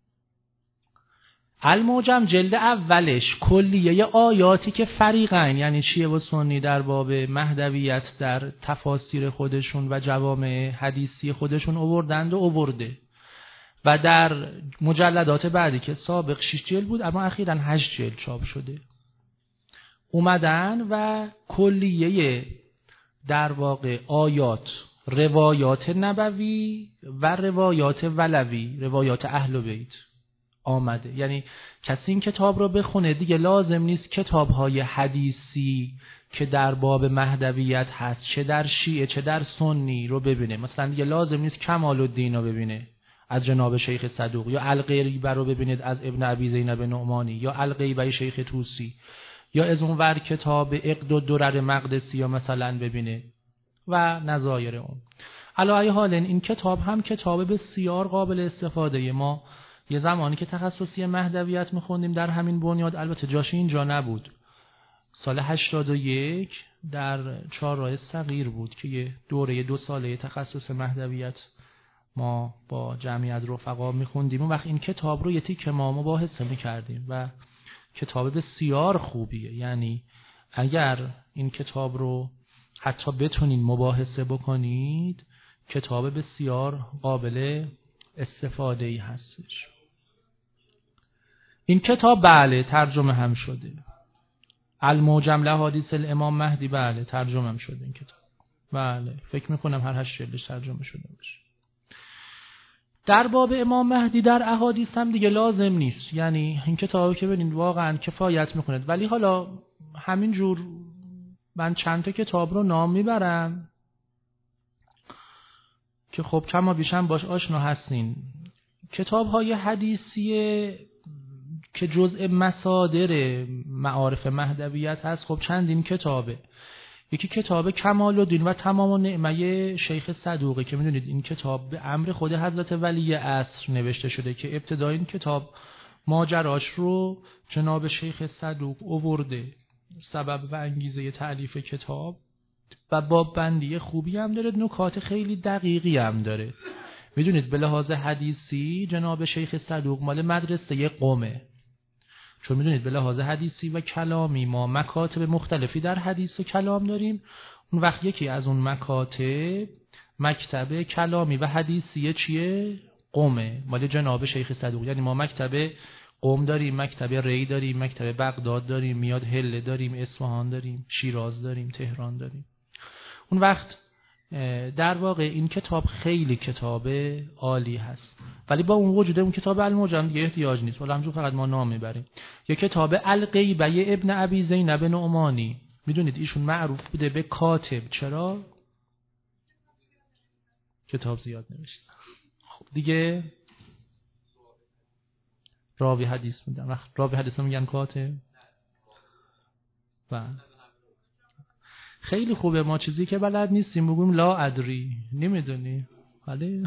المعجم جلد اولش کلیه آیاتی که فریقین یعنی شیعه و سنی در باب مهدویت در تفاسیر خودشون و جوامع حدیثی خودشون آوردند و آورده و در مجلدات بعدی که سابق شش جلد بود اما اخیراً هشت جلد چاپ شده اومدن و کلیه در واقع آیات، روایات نبوی و روایات ولوی، روایات اهل بیت آمده. یعنی کسی این کتاب رو بخونه دیگه لازم نیست کتاب‌های حدیثی که در باب مهدویت هست چه در شیعه چه در سنی رو ببینه. مثلا دیگه لازم نیست کمال الدین رو ببینه از جناب شیخ صدوق یا الغیبه رو ببینید از ابن ابی زینب نعمانی یا الغیبه شیخ طوسی یا از اون ور کتاب عقد الدرر مقدسی یا مثلا ببینه و نظایر اون. علی ای حال این کتاب هم کتاب بسیار قابل استفاده. ما یه زمانی که تخصصی مهدویت میخوندیم در همین بنیاد، البته جاش اینجا نبود، سال هشتاد و یک در چهارراه صغیر بود که یه دوره دو ساله تخصص مهدویت ما با جمعیت رفقا میخوندیم. اون وقت این کتاب رو یه تیکه ما مباحثه میکردیم و کتاب بسیار خوبیه. یعنی اگر این کتاب رو حتی بتونین مباحثه بکنید کتاب بسیار قابل استفاده ای هستش. این کتاب بله ترجمه هم شده. المعجم لاحادیث الامام مهدی بله ترجمه هم شده این کتاب. بله فکر میکنم هر هشت جلدش ترجمه شده باشه. در باب امام مهدی در احادیث هم دیگه لازم نیست. یعنی این کتابو که ببینید واقعا کفایت میکنه. ولی حالا همین جور من چند تا کتاب رو نام میبرم که خب کما بیشم باش آشنا هستین. کتاب های حدیثی که جزء مصادر معارف مهدویت هست خب چندین کتابه. یکی کتاب کمال الدین و تمام النعمه شیخ صدوقی که میدونید این کتاب به امر خود حضرت ولی عصر نوشته شده که ابتدای این کتاب ماجراش رو جناب شیخ صدوق آورده، سبب و انگیزه تألیف کتاب، و باب بندی خوبی هم داره، نکات خیلی دقیقی هم داره. میدونید به لحاظ حدیثی جناب شیخ صدوق مال مدرسه قومه، چون میدونید به لحاظ حدیثی و کلامی ما مکاتب مختلفی در حدیث و کلام داریم. اون وقت یکی از اون مکاتب مکتب کلامی و حدیثی چیه؟ قومه، مال جناب شیخ صدوق. یعنی ما مکتب قم داریم، مکتب ری داریم، مکتب بغداد داریم، میاد هله داریم، اصفهان داریم، شیراز داریم، تهران داریم. اون وقت در واقع این کتاب خیلی کتاب عالی هست، ولی با اون وجود اون کتاب المعجم دیگه احتیاج نیست، ولی همونجور فقط ما نام میبریم. یک کتاب الغیبه ابن ابی زینب نعمانی، میدونید ایشون معروف بوده به کاتب. چرا؟ کتاب زیاد نوشته. خب دیگه راوی حدیث میدن، وقت راوی حدیث میگن کاتب. و خیلی خوبه ما چیزی که بلد نیستیم بگویم لا ادری، نمیدونی. ولی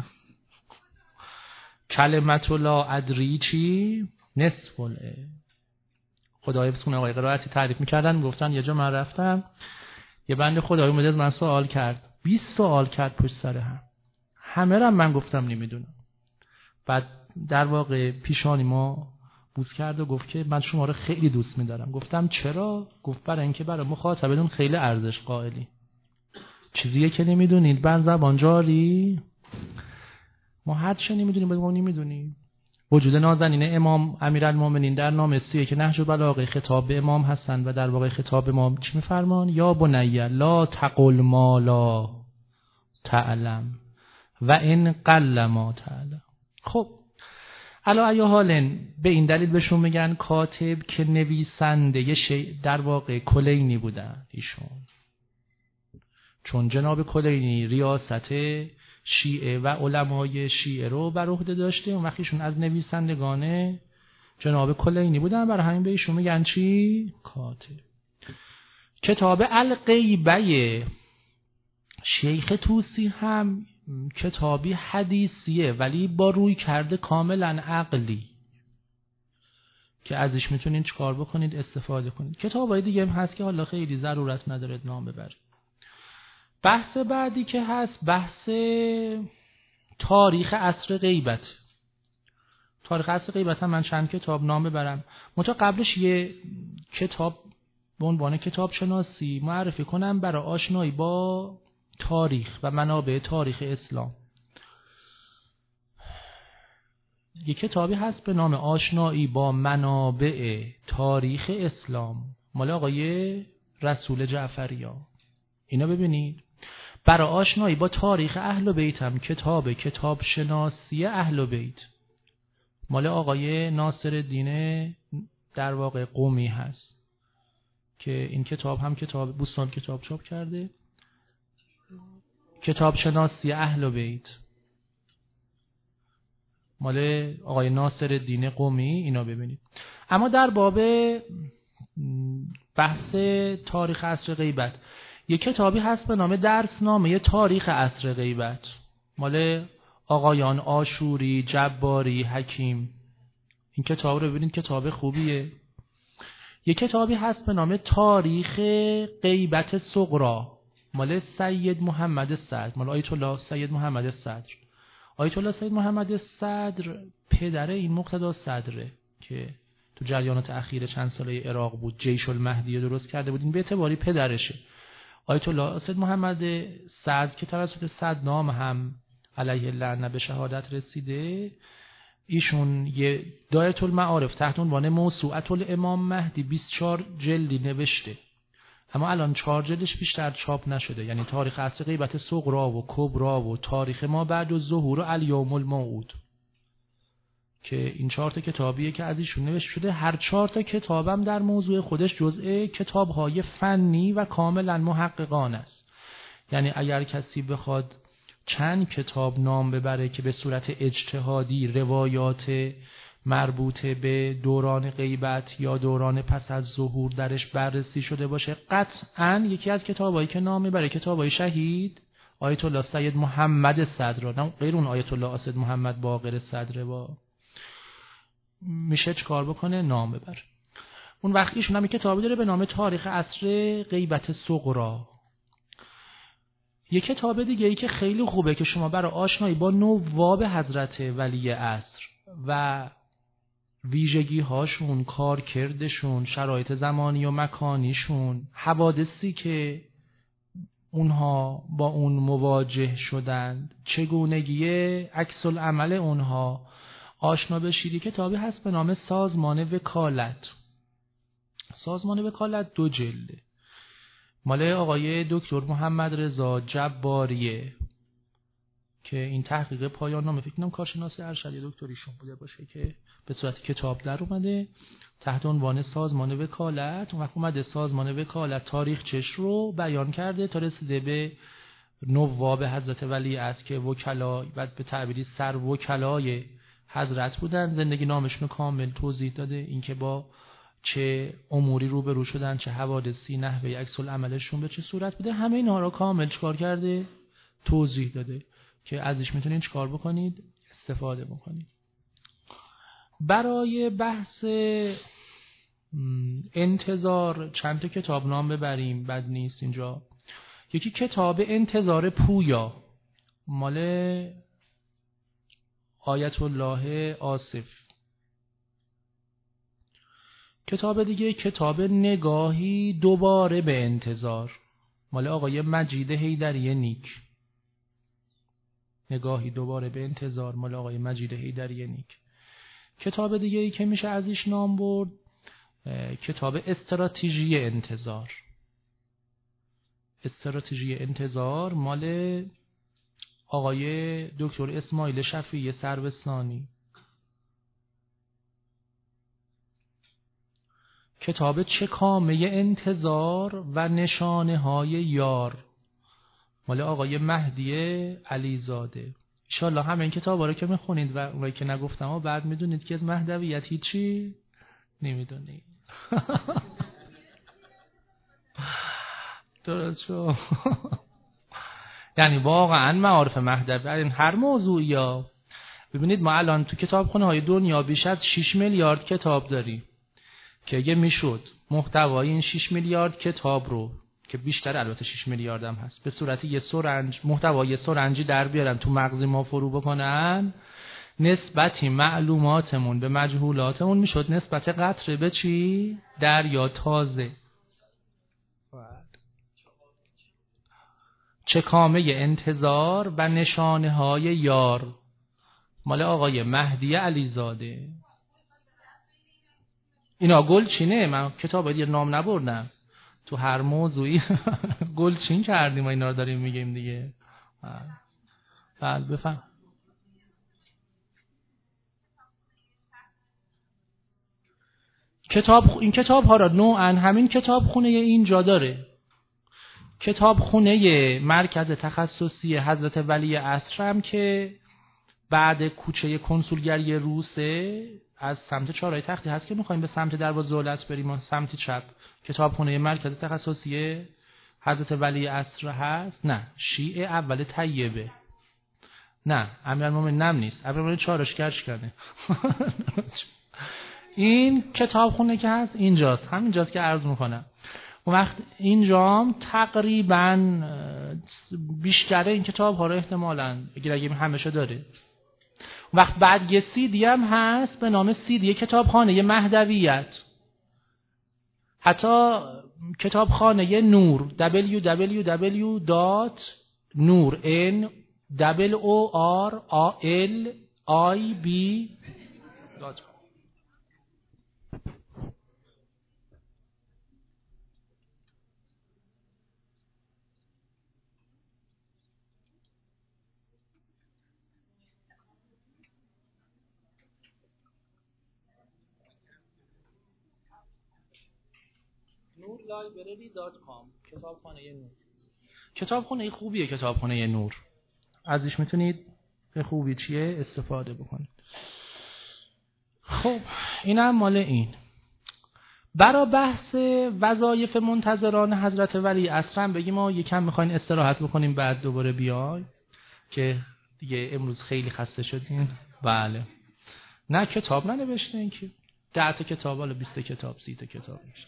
کلمت لا ادری چی؟ نصف العلم. خدای بسونه آقای قرائتی تعریف میکردن، گفتن یه جا من رفتم یه بنده خدای اومد از من سوال کرد، بیست سوال کرد پشت سر هم، همه را من گفتم نمیدونم. بعد در واقع پیشانی ما بوس کرد و گفت که من شما رو خیلی دوست می‌دارم. گفتم چرا؟ گفت برای اینکه برای مخاطبتون خیلی ارزش قائلی. چیزیه که نمیدونید بر زبان جاری. ما هر چه نمیدونیم بگو نمیدونیم. وجود نازنین امام امیرالمومنین در نام سیه که نهج البلاغه خطاب به امام هستند و در واقع خطاب امام چی می‌فرمان؟ یا بنی لا تقل ما لا تعلم و ان قل ما تعلم. خب علی ای حال به این دلیل بهشون میگن کاتب که نویسنده شی در واقع کلینی بودن ایشون، چون جناب کلینی ریاست شیعه و علمای شیعه رو بر عهده داشته. اون وقت ایشون از نویسندگان جناب کلینی بودن، برای همین به ایشون میگن چی؟ کاتب. کتاب الغیبه شیخ طوسی هم کتابی حدیثیه ولی با روی کرده کاملا عقلی که ازش میتونین چیکار بکنید؟ استفاده کنید. کتابای دیگه هم هست که حالا خیلی ضرورت نداره نام ببرید. بحث بعدی که هست بحث تاریخ عصر غیبت. تاریخ عصر غیبت هم من چند کتاب نام ببرم، منتها قبلش یه کتاب به عنوان کتاب شناسی معرفی کنم برای آشنایی با تاریخ و منابع تاریخ اسلام. یه کتابی هست به نام آشنایی با منابع تاریخ اسلام مال آقای رسول جعفریان. اینا ببینید، برای آشنایی با تاریخ اهل بیت هم کتاب کتاب شناسی اهل بیت مال آقای ناصرالدین در واقع قمی هست که این کتاب هم کتاب بوستان کتاب چاپ کرده، کتاب شناسی اهل بیت مال آقای ناصرالدین قمی. اینا ببینید. اما در باب بحث تاریخ عصر غیبت یک کتابی هست به نام درسنامه تاریخ عصر غیبت مال آقایان آشوری، جباری، حکیم. این کتاب رو ببینید، کتاب خوبیه. یک کتابی هست به نام تاریخ غیبت صغرا مال سید محمد صدر، مال آیت الله سید محمد صدر. آیت الله سید محمد صدر پدر این مقتدا صدره که تو جریانات اخیر چند ساله عراق بود، جیش المهدی درست کرده بود. این به اعتباری پدرشه. آیت الله سید محمد صدر که توسط صدنام هم علیه اللعنه به شهادت رسیده، ایشون یه دایره المعارف تحت عنوان موسوعه الامام مهدی بیست و چهار جلدی نوشته، اما الان چهار جلدش بیشتر چاپ نشده. یعنی تاریخ عصر غیبت صغرا و کبرا و تاریخ ما بعد الظهور و الیوم الموعود که این چهار تا کتابیه که از ایشون نوشته شده. هر چهار تا کتابم در موضوع خودش جزء کتاب‌های فنی و کاملا محققانه است. یعنی اگر کسی بخواد چند کتاب نام ببره که به صورت اجتهادی روایات مربوط به دوران غیبت یا دوران پس از ظهور درش بررسی شده باشه، قطعاً یکی از کتابایی که نام میبره کتابای شهید آیت الله سید محمد صدر، نه غیر اون آیت الله سید محمد باقر صدر با میشه چکار بکنه نام ببره. اون وقت ایشون هم کتابی داره به نام تاریخ عصر غیبت صغرا. یک کتاب دیگه ای که خیلی خوبه که شما برای آشنایی با نواب حضرت ولی عصر و ویژگی هاشون، کارکردشون، شرایط زمانی و مکانیشون، حوادثی که اونها با اون مواجه شدند، چگونگی عکس العمل اونها آشنا بشید، کتابی هست به نام سازمان وکالت. سازمان وکالت دو جلده مال آقای دکتر محمد رضا جباریه که این تحقیق پایان نامه فکر کنم کارشناس ارشدی دکتریشون بوده باشه که به صورت کتاب در اومده تحت عنوان سازمان وکالت. اون وقت اومده سازمان وکالت تاریخچش رو بیان کرده تا رسیده به نواب حضرت ولی است که وکلا و به تعبیری سر وکلای حضرت بودن. زندگی نامشون کامل توضیح داده، اینکه با چه اموری روبرو شدن، چه حوادثی، نحوه عکس العملشون به چه صورت بوده، همه اینها رو کامل چکار کرده توضیح داده که ازش میتونید چکار بکنید استفاده بکنید. برای بحث انتظار چند تا کتاب نام ببریم، بد نیست اینجا. یکی کتاب انتظار پویا مال آیت الله آصف. کتاب دیگه کتاب نگاهی دوباره به انتظار مال آقای مجید حیدری نیک. نگاهی دوباره به انتظار مال آقای مجید حیدری نیک. کتاب دیگه ای که میشه ازش نام برد کتاب استراتژی انتظار. استراتژی انتظار مال آقای دکتر اسماعیل شفیعی سروستانی. کتاب چکامه انتظار و نشانه های یار مال آقای مهدی علیزاده. انشالله همه این کتابا رو که میخونید و اونایی که نگفتم و بعد میدونید که از مهدویت هیچی نمیدونید. درست شو. یعنی واقعا معارف مهدوی هر موضوعی ها. ببینید ما الان تو کتابخونه های دنیا بیش از شش میلیارد کتاب داریم که اگه میشد محتوای این شش میلیارد کتاب رو که بیشتر البته شش میلیارد هم هست، به صورت یه سرنج محتوای سرنجی در بیارن تو مغز ما فرو بکنن، نسبتی معلوماتمون به مجهولاتمون میشد نسبت قطره به چی؟ دریا تازه. چکامه انتظار و نشانه های یار، مال آقای مهدی علیزاده. اینا گلچینه، من کتاب دیگه نام نبردم، تو هر موضوعی گلچین کردیم و اینا رو داریم میگیم دیگه. بله بفهم. کتاب این کتاب ها را نوعا همین کتاب خونه اینجا داره. کتاب خونه مرکز تخصصی حضرت ولی عصر هم که بعد کوچه کنسولگری روسه از سمت چهارراه تختی هست که میخوایم به سمت دروازه دولت بریم، سمت چپ کتابخونه مرکز تخصصی حضرت ولی عصر هست. نه شیعه اول طیبه، نه امیرالمومنین نم نیست، امیرالمومنین چهارشکرش کنه. این کتابخونه که هست اینجاست، همینجاست که عرض میکنم. اون وقت اینجام تقریبا بیشتر این کتاب ها رو احتمالاً اگر اگه همشه داره. اون وقت بعد یه سیدی هم هست به نام سیدی کتابخانه مهدویت، حتی کتابخانه نور دبلیو دبلیو دبلیو دات نور ان دبل او آر ال آی بی دات کام. نور لایبرری دات کام، کتابخانه نور. کتابخانه خوبیه کتابخانه نور، ازش میتونید به خوبی چیه استفاده بکنید. خب اینم مال این. برای بحث وظایف منتظران حضرت ولی عصر هم بگیم ما یکم میخواین استراحت بکنیم بعد دوباره بیای که دیگه امروز خیلی خسته شدیم. بله نه کتاب ننوشته این که ده تا کتاب حالا بیست کتاب سی تا کتاب میشه.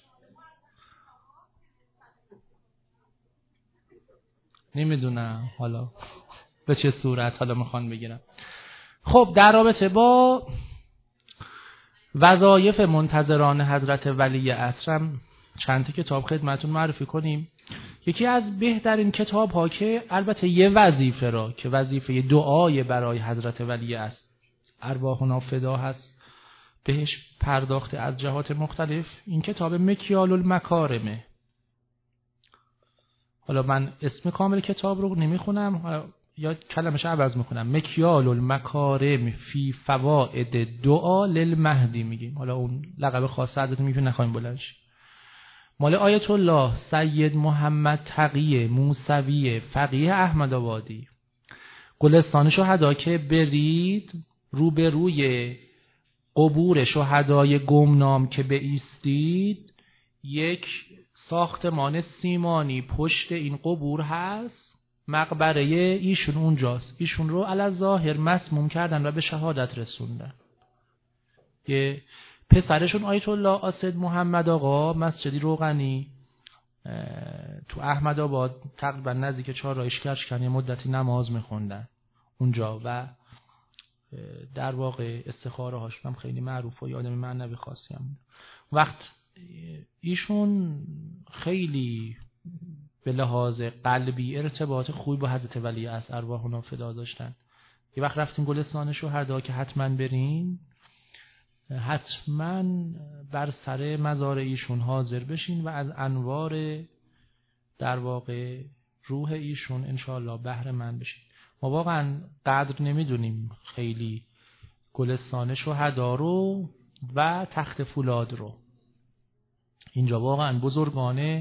نمیدونم حالا به چه صورت حالا میخوان بگیرم. خب در رابطه با وظایف منتظران حضرت ولی عصرم چند تا کتاب خدمتتون معرفی کنیم. یکی از بهترین کتاب ها که البته یه وظیفه را که وظیفه دعای برای حضرت ولی عصر ارواحنا فدا هست بهش پرداخته از جهات مختلف، این کتاب مکیال المکارمه. حالا من اسم کامل کتاب رو نمیخونم یا کلمش عوض میکنم، مکیال المکارم فی فوائد دعا للمهدی میگیم. حالا اون لقب خاص حضرت میگیم نخوایم بلنش. مال آیت الله سید محمد تقی موسوی فقیه احمدآبادی. گلستان شهدا که برید روبروی قبور شهدای گمنام که بایستید، یک ساختمان سیمانی پشت این قبور هست، مقبره ایشون اونجاست. ایشون رو علی ظاهر مسموم کردن و به شهادت رسوندن. یه پسرشون آیت الله اسد محمد آقا مسجدی روغنی تو احمدآباد تقریبا نزدیک چهارراه اشکرشکن مدتی نماز میخوندن اونجا و در واقع استخاره هاش هم خیلی معروف و آدم معنوی خاصی هم. وقت ایشون خیلی به لحاظ قلبی ارتباط خوبی با حضرت ولی عصر ارواحنا فدا داشتن. یه وقت رفتیم گلستان شهدا که حتما برین، حتما بر سر مزار ایشون حاضر بشین و از انوار در واقع روح ایشون انشاءالله بهره مند بشین. ما واقعا قدر نمیدونیم خیلی گلستان شهدا رو و تخت فولاد رو. اینجا واقعا بزرگانه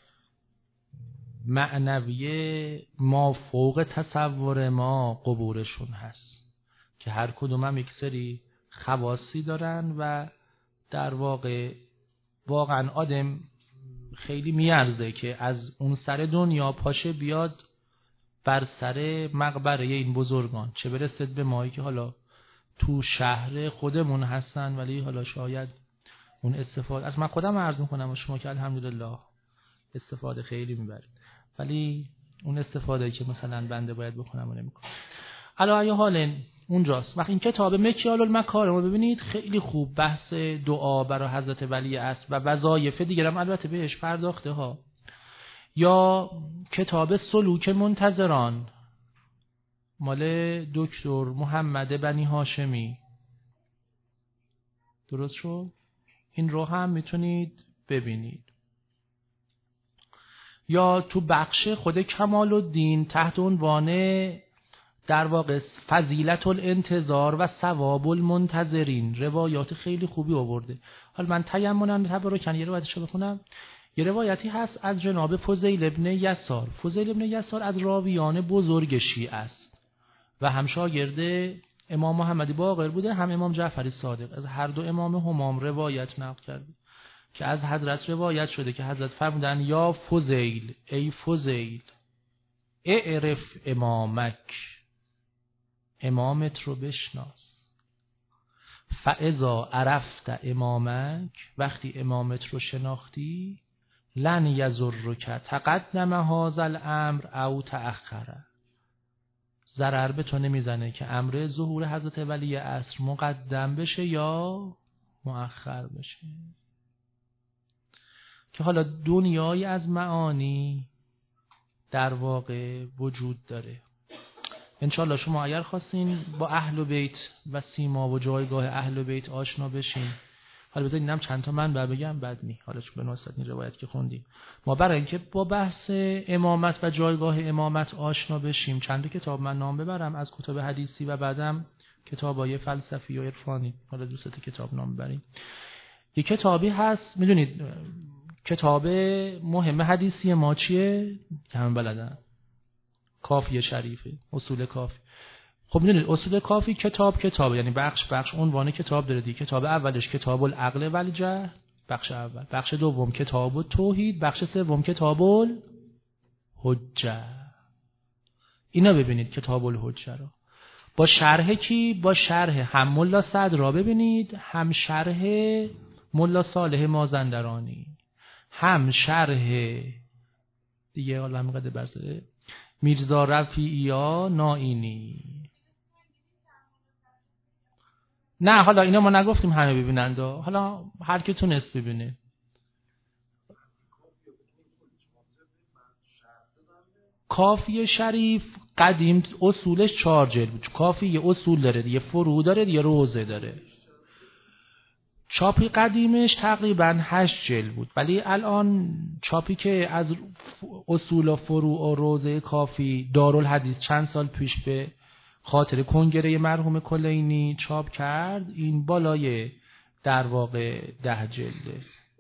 معنوی ما فوق تصور ما قبورشون هست که هر کدوم هم یک سری خواصی دارن و در واقع واقعا آدم خیلی میارزه که از اون سر دنیا پاشه بیاد بر سر مقبره این بزرگان، چه برسد به مایی که حالا تو شهر خودمون هستن ولی حالا شاید اون استفاده از من خودم عرض میکنم و شما که الحمدلله استفاده خیلی میبرید، ولی اون استفاده که مثلا بنده باید بکنم و نمیکنم. علا ای حال اونجاست. وقتی این کتاب مکیال المکارم رو ببینید خیلی خوب بحث دعا برای حضرت ولی است و وظایف دیگر هم البته بهش پرداخته ها. یا کتاب سلوک منتظران مال دکتر محمد بنی هاشمی، درست شد؟ این رو هم میتونید ببینید. یا تو بخش خود کمال الدین تحت عنوان در واقع فضیلت الانتظار و ثواب المنتظرین روایات خیلی خوبی آورده. حالا من تیمنا تبرکن یه روایتشو بخونم. یه روایتی هست از جناب فضیل ابن یسار. فضیل ابن یسار از راویان بزرگ شیعه است و هم شاگرد امام محمدی باقر بوده، هم امام جعفری صادق. از هر دو امام همام روایت نقل کرده که از حضرت روایت شده که حضرت فرمودن یا فضیل، ای فضیل، اعرف امامک، امامت رو بشناس. فاذا عرفت امامک، وقتی امامت رو شناختی، لن یضرک تقدم هذا الامر او تأخر، ضرر به تو نمیزنه که امر ظهور حضرت ولی عصر مقدم بشه یا مؤخر بشه. که حالا دنیای از معانی در واقع وجود داره. انشالله شما اگر خواستین با اهل بیت و سیما و جایگاه اهل بیت آشنا بشین، حالا بذارید اینم چند تا منبع بگم بعد می حالا چون به نوستت این روایت که خوندیم ما برای اینکه با بحث امامت و جایگاه امامت آشنا بشیم چند تا کتاب من نام ببرم از کتاب حدیثی و بعدم کتابای فلسفی و عرفانی. حالا دو سه تا کتاب نام ببریم. یه کتابی هست میدونید کتاب مهم حدیثی ما چیه که همه بلدن؟ کافی شریفه، اصول کافی. خب میدونید اصول کافی کتاب کتاب یعنی بخش بخش عنوان کتاب داره دیگه. کتاب اولش کتاب العقل و الجهل بخش اول، بخش دوم کتاب التوحید، بخش سوم کتاب الحجه. اینا ببینید کتاب الحجه رو با شرح کی؟ با شرح هم ملا صدر را ببینید، هم شرح ملا صالح مازندرانی، هم شرح دیگه حالا هم قد برسه میرزا رفیعیا نائینی. نه حالا اینا ما نگفتیم همه ببینند، حالا هر کی تونست ببینه. کافی شریف قدیم اصولش چهار جلد بود. کافی یه اصول داره، یه فروع داره، یه روزه داره. چاپی قدیمش تقریبا هشت جلد بود، ولی الان چاپی که از اصول و فروع و روزه کافی دارالحدیث چند سال پیش به خاطر کنگره مرحوم کلینی چاپ کرد، این بالای در واقع ده جلده.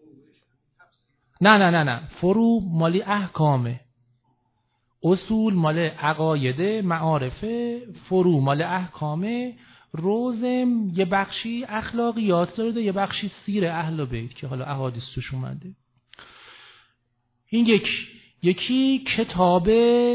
نه نه نه نه فروع مالی احکامه، اصول مال عقایده معارفه، فروع مال احکامه. روزم یه بخشی اخلاقیات داره، یه بخشی سیر اهل بیت که حالا احادیث توش اومده. این یک یکی کتاب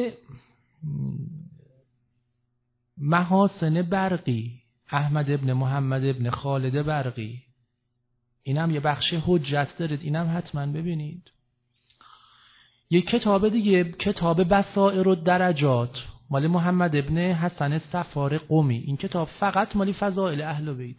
محاسن برقی، احمد ابن محمد ابن خالد برقی، اینم یه بخش حجت دارید، اینم حتما ببینید. یک کتاب دیگه کتاب بصائر الدرجات مال محمد ابن حسن صفار قمی. این کتاب فقط مالی فضائل اهل بیت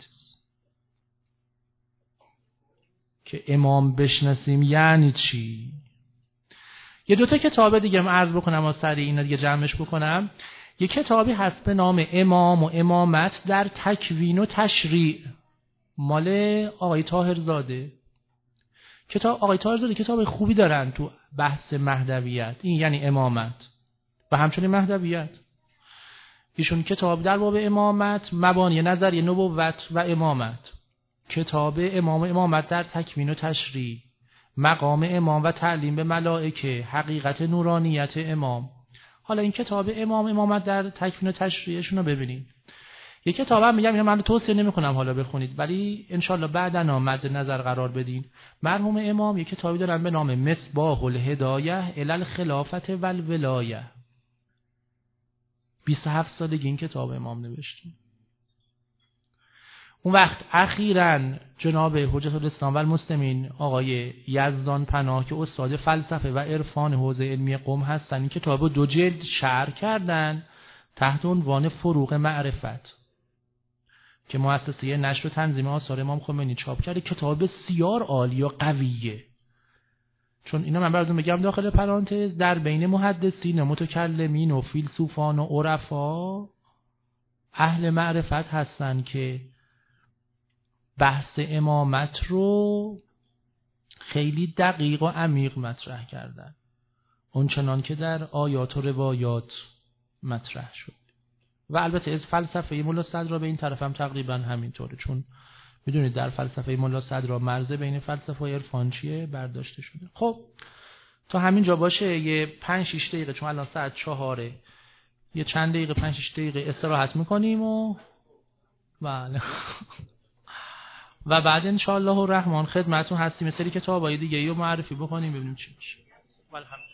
که امام بشناسیم یعنی چی. یه دوتا کتاب دیگه من عرض بکنم و سریع اینا دیگه جمعش بکنم. یه کتابی هست به نام امام و امامت در تکوین و تشریع مال آقای طاهرزاده. کتاب آقای طاهرزاده کتاب خوبی دارن تو بحث مهدویت، این یعنی امامت و همچنین مهدویت. ایشون کتاب در باب امامت، مبانی نظری نبوت و امامت، کتاب امام و امامت در تکوین و تشریع، مقام امام و تعلیم به ملائکه، حقیقت نورانیت امام. حالا این کتاب امام امامت در تکوین و تشریعشون رو ببینید. یک کتاب هم میگم اینا من توصیه نمی‌کنم حالا بخونید، ولی انشالله بعداً مد نظر قرار بدین. مرحوم امام یک کتابی دارن به نام مصباح الهدایه الی الخلافت و الولایه. بیست و هفت سالگی این کتاب امام نوشته. اون وقت اخیراً جناب حجت الاسلام و المسلمین آقای یزدان پناه که استاد فلسفه و عرفان حوزه علمی قم هستن این کتاب دو جلد شرح کردن تحت عنوان فروغ معرفت که مؤسسه نشر و تنظیم آثار امام خمینی چاپ کرده. کتاب بسیار عالی و قویه. چون اینا من براتون بگم داخل پرانتز در بین محدثین و متکلمین و فیلسوفان و عرفا اهل معرفت هستن که بحث امامت رو خیلی دقیق و عمیق مطرح کردن، اونچنان که در آیات و روایات مطرح شد. و البته از فلسفه ملا صدرا به این طرف هم تقریبا همینطوره، چون میدونید در فلسفه ملا صدرا مرز بین فلسفه و عرفان چیه برداشته شده. خب تا همین جا باشه. یه پنج شش دقیقه، چون الان ساعت چهاره، یه چند دقیقه پنج شش دقیقه استراحت میکنیم و بله و بعد ان شاء الله الرحمن خدمتتون هستیم. سری کتابای دیگه رو معرفی بکنیم ببینیم چی میشه.